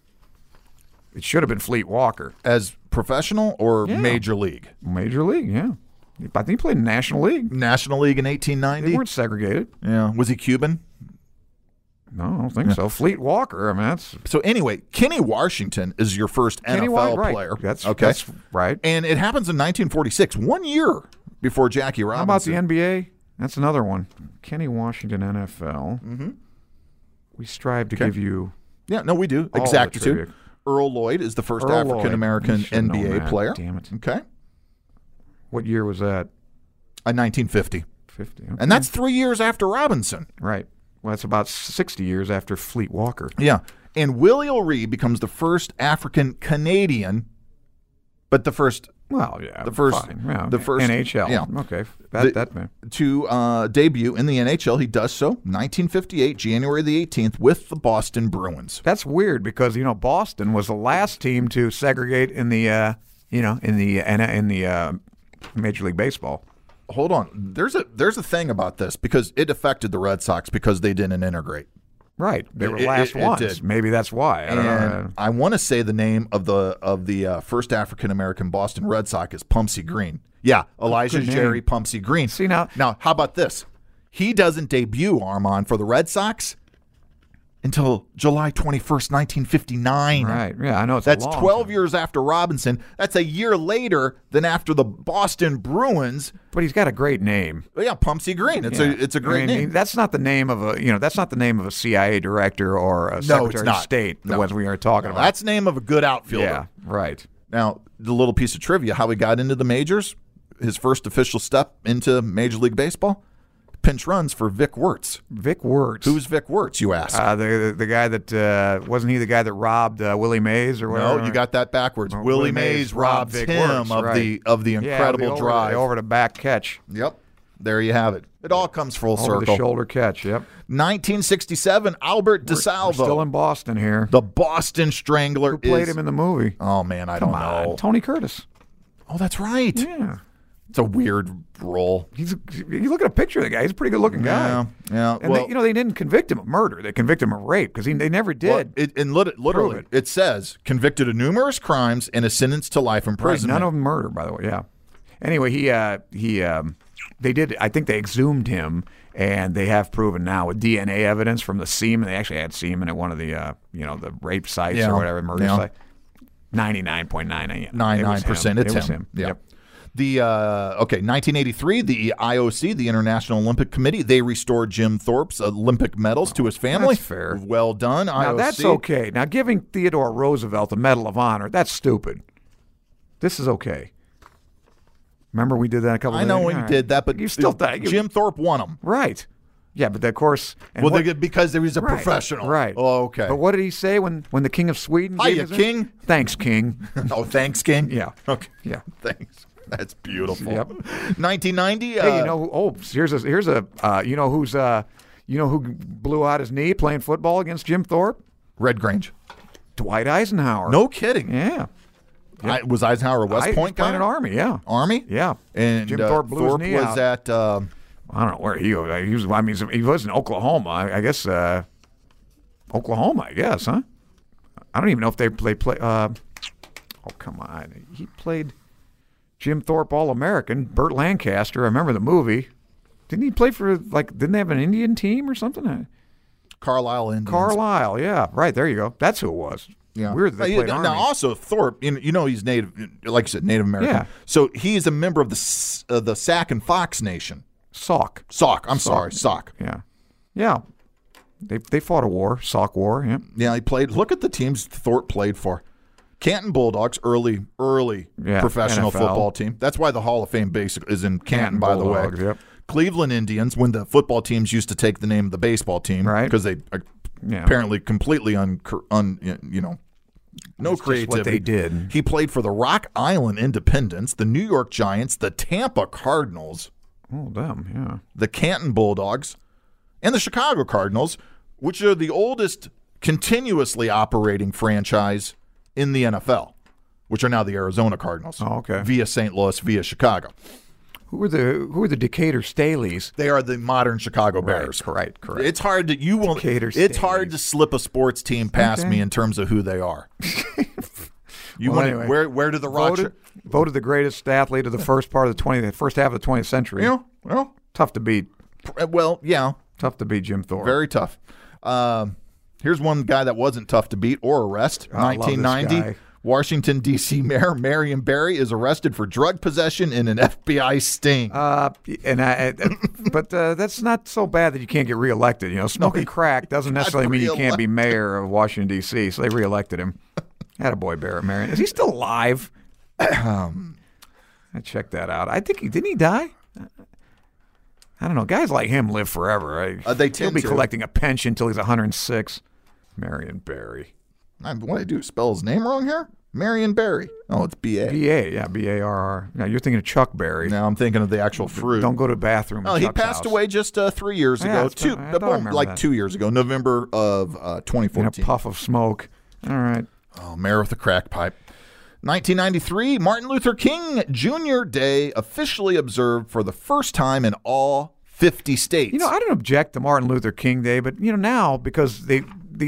It should have been Fleet Walker. As professional or Major League? Major League, yeah. I think he played in National League. National League in 1890? They weren't segregated. Yeah. Was he Cuban? No, I don't think so. Fleet Walker, I mean, that's... So anyway, Kenny Washington is your first NFL player. That's right. And it happens in 1946, 1 year before Jackie Robinson. How about the NBA? That's another one. Kenny Washington, NFL. Mm-hmm. We strive to give you... Yeah, no, we do. Exactitude. Earl Lloyd is the first African-American NBA player. Damn it. Okay. What year was that? 1950. 50. Okay. And that's 3 years after Robinson. Right. Well, that's about 60 years after Fleet Walker. Yeah. And Willie O'Ree becomes the first African-Canadian, but the first... Well, yeah. The first NHL. Yeah. Okay. That man. To debut in the NHL, he does so 1958, January the 18th, with the Boston Bruins. That's weird because Boston was the last team to segregate in the Major League Baseball. Hold on. There's a thing about this because it affected the Red Sox because they didn't integrate. Right, they were last ones. Did. Maybe that's why. I don't know. I want to say the name of the first African American Boston Red Sox is Pumpsie Green. Yeah, Elijah Jerry Pumpsie Green. See now, how about this? He doesn't debut, Armand, for the Red Sox until July 21st, 1959. Right. Yeah, I know. That's 12 years after Robinson. That's a year later than after the Boston Bruins. But he's got a great name. Yeah, Pumpsie Green. It's a great name. That's not the name of a CIA director or a Secretary of State. The ones we are talking about. That's the name of a good outfielder. Yeah. Right. Now, the little piece of trivia: how he got into the majors, his first official step into Major League Baseball. Pinch runs for Vic Wertz. Vic Wertz. Who's Vic Wertz, you ask? The guy that wasn't he the guy that robbed Willie Mays or whatever? No, you got that backwards. Willie Mays robs Vic him Wertz, of the incredible drive. The over the back catch. Yep. There you have it. It all comes full circle. Over the shoulder catch, yep. 1967, Albert DeSalvo. We're still in Boston here. The Boston Strangler. Who played him in the movie? Oh, man, I don't know. Tony Curtis. Oh, that's right. Yeah. It's a weird role. You look at a picture of the guy. He's a pretty good-looking guy. Yeah. And they didn't convict him of murder. They convicted him of rape because they never did. Literally, it says convicted of numerous crimes and is sentenced to life imprisonment. Right, none of them murder, by the way. Yeah. Anyway, they did. I think they exhumed him, and they have proven now with DNA evidence from the semen. They actually had semen at one of the the rape sites or whatever, murder site. 99.99. 99%. It was him. Yeah. Yep. 1983, the IOC, the International Olympic Committee, they restored Jim Thorpe's Olympic medals to his family. That's fair. Well done, IOC. Now, that's okay. Now, giving Theodore Roosevelt a Medal of Honor, that's stupid. This is okay. Remember we did that a couple of days ago? I know when you did that, but you still Jim Thorpe won them. Right. Yeah, but of course... because he was a professional. Right. Oh, okay. But what did he say when the King of Sweden gave his King? Thanks, King. Oh, thanks, King? Yeah. Okay. Yeah. Thanks. That's beautiful. Yep. 1990. Hey, who blew out his knee playing football against Jim Thorpe? Red Grange. Dwight Eisenhower. No kidding. Yeah. Yep. Was Eisenhower a West Point guy? He was playing in Army, yeah. Army? Yeah. And Jim Thorpe blew Thorpe his knee was out. at... I don't know where he was. He was in Oklahoma. I guess Oklahoma, I guess, huh? I don't even know if they play. Oh, come on. He played Jim Thorpe All-American, Burt Lancaster. I remember the movie. Didn't he play for, didn't they have an Indian team or something? Carlisle Indians. Carlisle, yeah, right. There you go. That's who it was. Yeah. Weird that they played Army. Now, also, Thorpe, he's Native, like you said, Native American. Yeah. So he's a member of the Sac and Fox Nation. Sauk. Sorry, Sauk. Yeah. Yeah. They fought a war, Sauk War. Yeah. Yeah, he played. Look at the teams Thorpe played for. Canton Bulldogs, early professional NFL. football team. That's why the Hall of Fame is in Canton, by Bulldogs, the way. Yep. Cleveland Indians, when the football teams used to take the name of the baseball team, Right. Because they are apparently completely no That's creativity. just what they did. He played for the Rock Island Independents, the New York Giants, the Tampa Cardinals, Oh, them, yeah. the Canton Bulldogs, and the Chicago Cardinals, which are the oldest continuously operating franchise in the NFL, which are now the Arizona Cardinals. Oh, okay. Via St. Louis, via Chicago. Who are the Decatur Staleys? They are the modern Chicago Bears. Correct. It's hard to Decatur It's Staleys. hard to slip a sports team past me in terms of who they are. Anyway, where do the Rochester? Voted the greatest athlete of the first half of the 20th century. Well, Tough to beat. Yeah, Tough to beat Jim Thorpe. very tough. Here's one guy that wasn't tough to beat or arrest. I love this 1990, guy. Washington, D.C. Mayor Marion Barry is arrested for drug possession in an FBI sting. But that's not so bad that you can't get reelected. Smoking crack doesn't necessarily mean you can't be mayor of Washington, D.C., so they reelected him. Attaboy, Barrett Marion. Is he still alive? I checked that out. I think didn't he die? I don't know. Guys like him live forever. Right? They He'll tend be to. collecting a pension until he's 106. Marion Barry. What did I do? Spell his name wrong here? Marion Barry. Oh, it's B.A. B.A., yeah, B-A-R-R. Now, you're thinking of Chuck Berry. Now I'm thinking of the actual fruit. Don't go to the bathroom. Oh, in he Chuck's passed house. away just 3 years Yeah, ago. it's been- I thought I remember that. 2 years ago, November of In a 2014. puff of smoke. All right. Oh, mayor with a crack pipe. 1993, Martin Luther King Jr. Day officially observed for the first time in all 50 states. I don't object to Martin Luther King Day, but now because we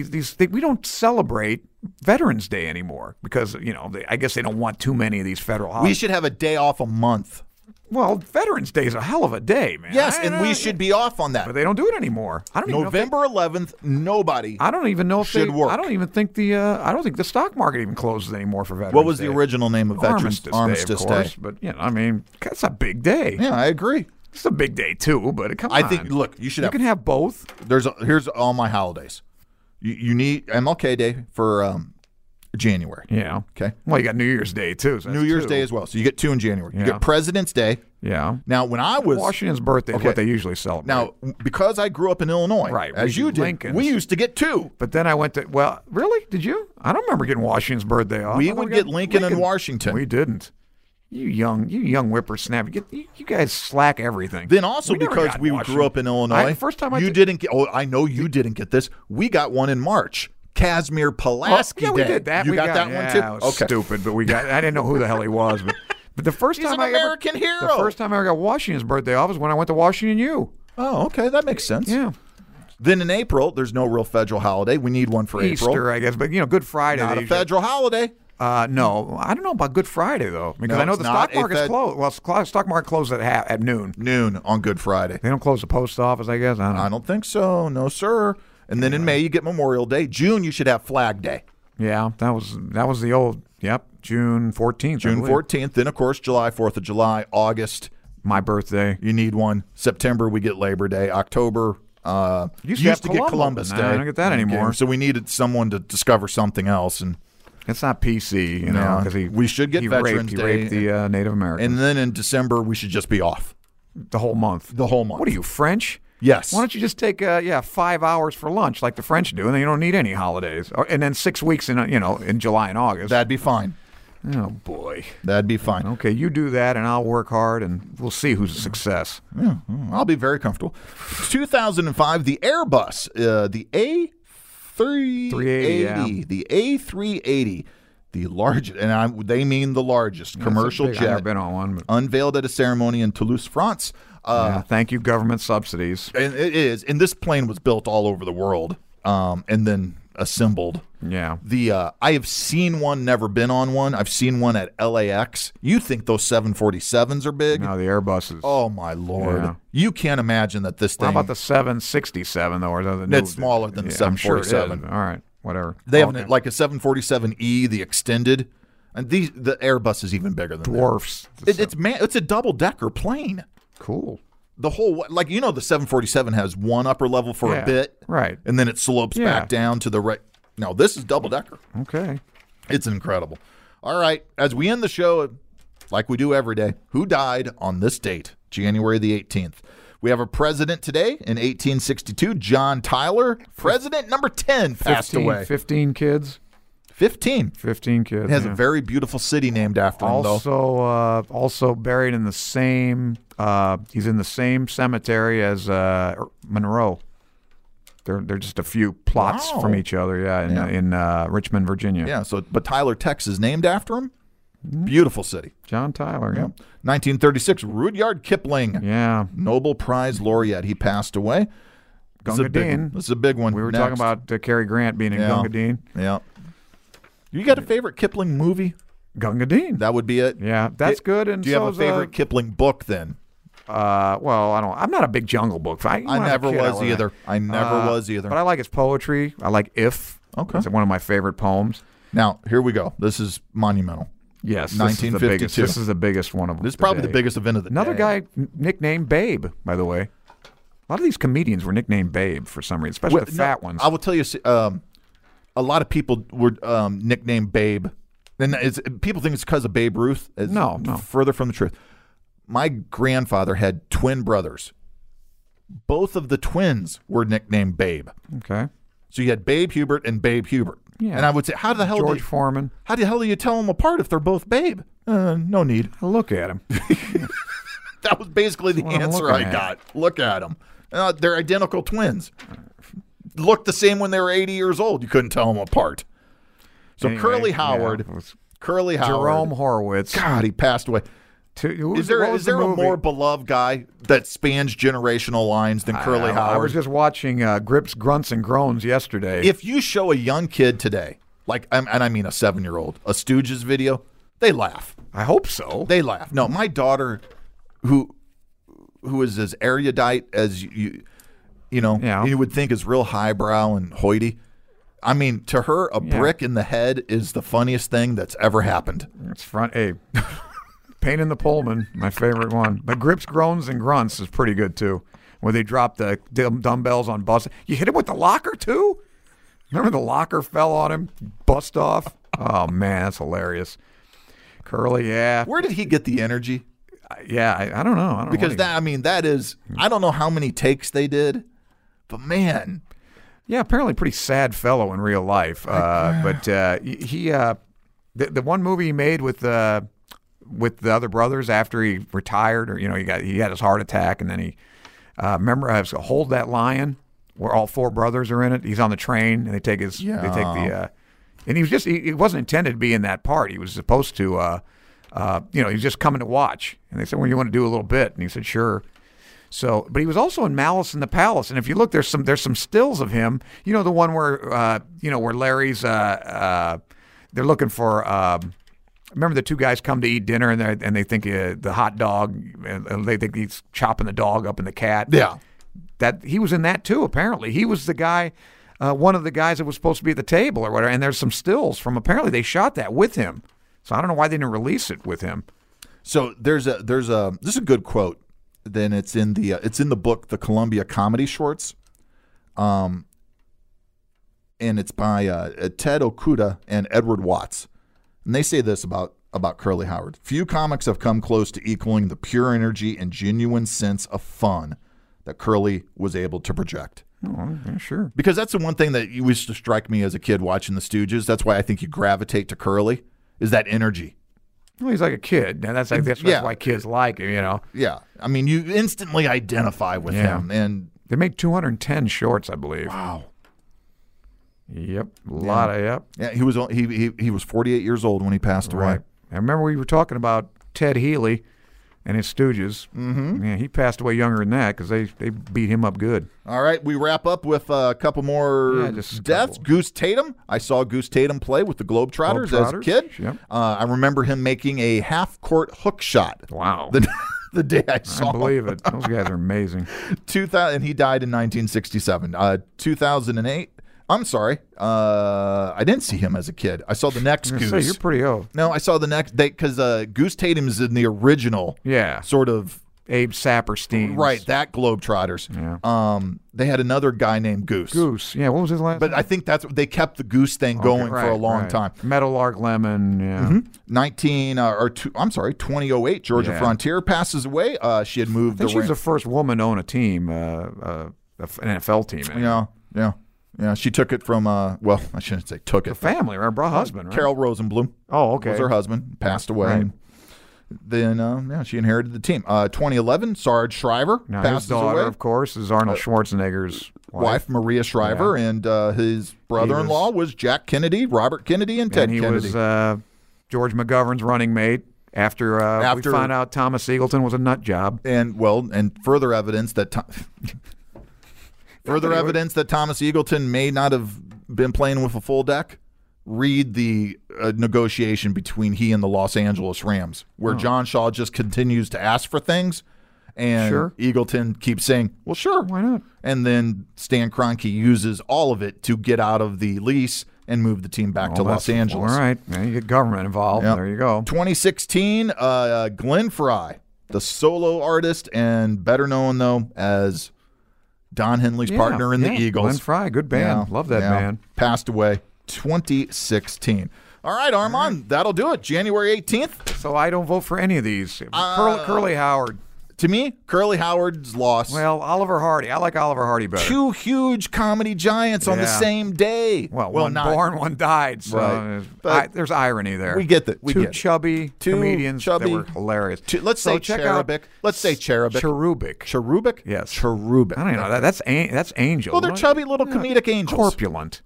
don't celebrate Veterans Day anymore because I guess they don't want too many of these federal we holidays. should have a day off a month. Well, Veterans Day is a hell of a day, man. Yes, and we should be off on But that. they don't do it anymore. I don't even know if November 11th, nobody. I don't even know if should work. I don't even think I don't think the stock market even closes anymore for Veterans What was Day. the original name of Veterans Armistice Day, of course, but that's a big day. Yeah, I agree. It's a big day too, but come on. I think, look, you should you have. can have both. Here's all my holidays. You need MLK Day for January. Yeah. Okay. Well, you got New Year's Day too. So that's New Year's two. Day as well. So you get 2 in January. You Yeah. get President's Day. Yeah. Now, when I was Washington's birthday is Okay. what they usually celebrate. Now, because I grew up in Illinois, Right, as we you do did, Lincoln's. we used to get 2. But then I went to really? Did you? I don't remember getting Washington's birthday off. We I thought would got get Lincoln and Washington. We didn't. You young whippersnapper. You guys slack everything. Then also We never because got we Washington. grew up in Illinois, First time I you did- didn't get. Oh, I know you didn't get this. We got one in March. Casimir Pulaski yeah, we Day. did that. You we got that yeah, one too. It was stupid, but we got. I didn't know who the hell he was, but the first He's time an I American ever, hero. The first time I ever got Washington's birthday off was when I went to Washington U. Oh, okay, that makes sense. Yeah. Then in April, there's no real federal holiday. We need one for Easter, April. I guess, but Good Friday. Not they a federal holiday. No, I don't know about Good Friday though, because No, I know it's the not stock a market's Fed- closed. Well, stock market closes at noon. Noon on Good Friday. They don't close the post office, I guess. I don't know. I don't think so. No, sir. And then in May, you get Memorial Day. June, you should have Flag Day. Yeah, that was the old. Yep, June 14th. I June believe. 14th. Then, of course, July, 4th of July. August, My birthday. you need one. September, we get Labor Day. October, Used used to to have get Columbus Columbus. Day. I don't get that anymore. So we needed someone to discover something else. And It's not PC, you know, Yeah. because We should get Veterans Day. raped the Native Americans. and then in December, we should just be off. the whole month. The whole month. What are you, French? Yes. Why don't you just take 5 hours for lunch like the French do, and then you don't need any holidays, and then 6 weeks in July and August. That'd be fine. Oh boy. That'd be fine. Okay, you do that, and I'll work hard, and we'll see who's a success. I'll be very comfortable. 2005, the Airbus, the A380, 380, yeah. the A380, the largest, and they mean the largest commercial I've never jet, been on one, but unveiled at a ceremony in Toulouse, France. thank you, government subsidies. And it is, and this plane was built all over the world, and then assembled. Yeah. I have seen one, never been on one. I've seen one at LAX. You think those 747s are big? No, the Airbuses. Oh, my Lord. Yeah. You can't imagine that this thing. How about the 767, though? Or the new, It's smaller than the 747. I'm sure it is. All right, whatever. They have like a 747E, the extended. And the Airbus is even bigger than dwarfs. It's a double-decker plane. Cool. The whole, like, the 747 has one upper level for a bit. Right. And then it slopes back down to the right. No, this is double-decker. Okay. It's incredible. All right, as we end the show, like we do every day, who died on this date, January the 18th? We have a president today in 1862, John Tyler. President number 10 passed away. 15 kids. 15. 15 kids. He has a very beautiful city named after him, though. Also buried in the same. He's in the same cemetery as Monroe. They're just a few plots from each other. Yeah, in Richmond, Virginia. Yeah. But Tyler, Texas, named after him. Beautiful city. John Tyler. Yeah. 1936, Rudyard Kipling. Yeah. Nobel Prize laureate. He passed away. Gunga Din. This is a big one. We were talking about Cary Grant being in Gunga Din. Yeah. You got a favorite Kipling movie? Gunga Din. That would be it. Yeah, that's good. And do you have a favorite Kipling book then? Well, I'm not a big Jungle Book fan. I never was either. I never was either. But I like his poetry. I like If. Okay. It's one of my favorite poems. Now, here we go. This is monumental. Yes, 1952. This is the biggest one of them. This is probably the biggest event of the Another day. guy nicknamed Babe, by the way. A lot of these comedians were nicknamed Babe for some reason, especially the fat ones. I will tell you, a lot of people were nicknamed Babe. And people think it's because of Babe Ruth. No. Further from the truth. My grandfather had twin brothers. Both of the twins were nicknamed Babe. Okay. So you had Babe Hubert and Babe Hubert. Yeah. And I would say, how the hell George Foreman. How the hell do you tell them apart if they're both Babe? No need. Look at him. That was basically the answer I got. Look at them. They're identical twins. Looked the same when they were 80 years old. You couldn't tell them apart. So anyway, Curly Howard. Jerome Horowitz. God, he passed away. Is there a more beloved guy that spans generational lines than Curly Howard? I was just watching Grips, Grunts, and Groans yesterday. If you show a young kid today, and I mean a 7-year-old, a Stooges video, they laugh. I hope so. They laugh. No, my daughter, who is as erudite as you would think is real highbrow and hoity. I mean, to her, a brick in the head is the funniest thing that's ever happened. It's front. Hey, Pain in the Pullman, my favorite one. But Grips, Groans, and Grunts is pretty good, too, where they drop the dumbbells on buses. You hit him with the locker, too? Remember the locker fell on him, bust off? Oh, man, that's hilarious. Curly, yeah. Where did he get the energy? Yeah, I don't know. Because that is, I don't know how many takes they did, but man. Yeah, apparently pretty sad fellow in real life. But he, the one movie he made with the other brothers after he retired, or he had his heart attack, and then he remember Hold That Lion, where all 4 brothers are in it. He's on the train, and they take and he wasn't intended to be in that part. He was supposed to. He was just coming to watch. And they said, well, you want to do a little bit? And he said, sure. So, but he was also in Malice in the Palace. And if you look, there's some stills of him. You know, the one where, where Larry's, they're looking for, remember the 2 guys come to eat dinner and they think the hot dog, and they think he's chopping the dog up in the cat. Yeah. That he was in that too, apparently. He was the guy, one of the guys that was supposed to be at the table or whatever. And there's some stills from, apparently they shot that with him. So I don't know why they didn't release it with him. So this is a good quote. Then it's in the book, The Columbia Comedy Shorts, and it's by Ted Okuda and Edward Watts, and they say this about Curly Howard: few comics have come close to equaling the pure energy and genuine sense of fun that Curly was able to project. Oh, yeah, sure. Because that's the one thing that used to strike me as a kid watching the Stooges. That's why I think you gravitate to Curly. Is that energy? Well, he's like a kid. Now that's why kids like him, Yeah, I mean, you instantly identify with him, and they made 210 shorts, I believe. Wow. Yep, a lot of yep. Yeah, he was 48 years old when he passed away. I remember we were talking about Ted Healy, and his Stooges. Mm-hmm. Yeah, he passed away younger than that because they beat him up good. All right, we wrap up with a couple more deaths. Goose Tatum. I saw Goose Tatum play with the Globetrotters as a kid. Yep. I remember him making a half-court hook shot. Wow. The day I saw I believe it. Those guys are amazing. 2000, and he died in 1967. 2008. I'm sorry. I didn't see him as a kid. I saw the next Goose. Say, you're pretty old. No, I saw the next because Goose Tatum is in the original. Yeah. Sort of. Abe Saperstein. Right, that Globetrotters. Yeah. They had another guy named Goose. Goose. Yeah, what was his last But name? I think that's they kept the Goose thing going for a long time. Meadowlark Lemon, yeah. 2008, Georgia Frontier passes away. She had moved. I think she was the first woman to own a team, an NFL team. Anyway. Yeah. She took it from. Well, I shouldn't say took it. The family, her husband, right? Carol Rosenblum. Oh, okay. Was her husband, passed away. Right. Then, she inherited the team. 2011, Sarge Shriver passes his daughter, away. Of course, is Arnold Schwarzenegger's wife Maria Shriver, and his brother-in-law was Jack Kennedy, Robert Kennedy, and Ted Kennedy. And he was George McGovern's running mate after we found out Thomas Eagleton was a nut job. And further evidence that evidence that Thomas Eagleton may not have been playing with a full deck. Read the negotiation between he and the Los Angeles Rams, where John Shaw just continues to ask for things, and Eagleton keeps saying, well, sure, why not? And then Stan Kroenke uses all of it to get out of the lease and move the team back to Los Angeles. All right. Now you get government involved. Yep. There you go. 2016, Glenn Frey, the solo artist and better known, though, as Don Henley's partner in the Eagles. Glenn Frey, good band. Love that band. Passed away 2016. All right, Armand, that'll do it. January 18th. So I don't vote for any of these. Curly Howard. To me, Curly Howard's lost. Well, Oliver Hardy. I like Oliver Hardy better. Two huge comedy giants on the same day. Well, one born, one died. So there's irony there. We get that. Two chubby comedians that were hilarious. Let's say cherubic. Let's say cherubic. Cherubic. Cherubic? Yes. Cherubic. I don't know. That's Angel. Well, they're chubby little comedic angels. Corpulent.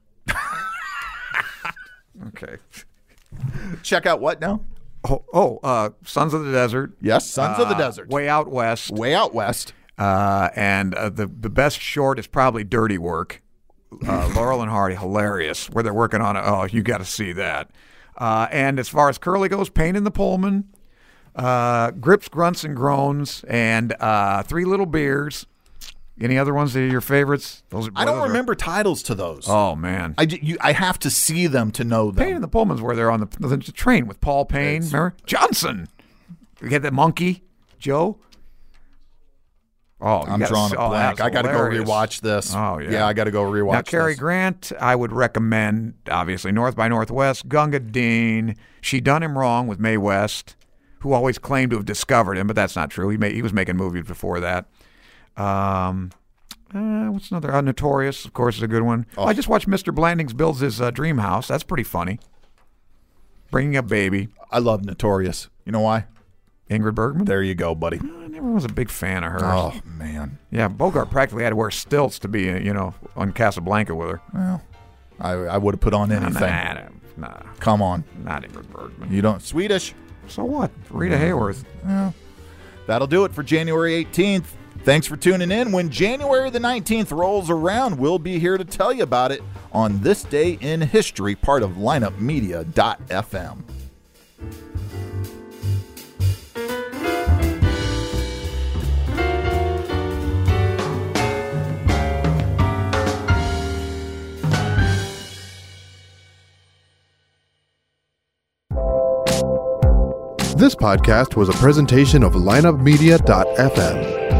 Okay. Check out what now? Sons of the Desert. Yes, Sons of the Desert. Way Out West. Way Out West. And the best short is probably Dirty Work. Laurel and Hardy, hilarious. Where they're working on it. Oh, you got to see that. And as far as Curly goes, Pain in the Pullman, Grips, Grunts, and Groans, and Three Little Beers. Any other ones that are your favorites? I don't remember titles to those. Oh, man. I have to see them to know them. Pain in the Pullman's where they're on the train with Paul Payne. Remember? Johnson. You get that monkey, Joe? Oh, I'm drawing a blank. I got to go rewatch this. Oh, yeah. Yeah, I got to go rewatch this. Now, Cary Grant, I would recommend, obviously, North by Northwest, Gunga Din. She Done Him Wrong with Mae West, who always claimed to have discovered him, but that's not true. He was making movies before that. What's another? Notorious, of course, is a good one. Oh. I just watched Mr. Blandings Builds His Dream House. That's pretty funny. Bringing Up Baby. I love Notorious. You know why? Ingrid Bergman? There you go, buddy. I never was a big fan of hers. Oh, man. Yeah, Bogart practically had to wear stilts to be, on Casablanca with her. Well, I would have put on anything. Nah. Come on. Not Ingrid Bergman. You don't. Swedish. So what? Rita Hayworth. Well, that'll do it for January 18th. Thanks for tuning in. When January the 19th rolls around, we'll be here to tell you about it on This Day in History, part of lineupmedia.fm. This podcast was a presentation of lineupmedia.fm.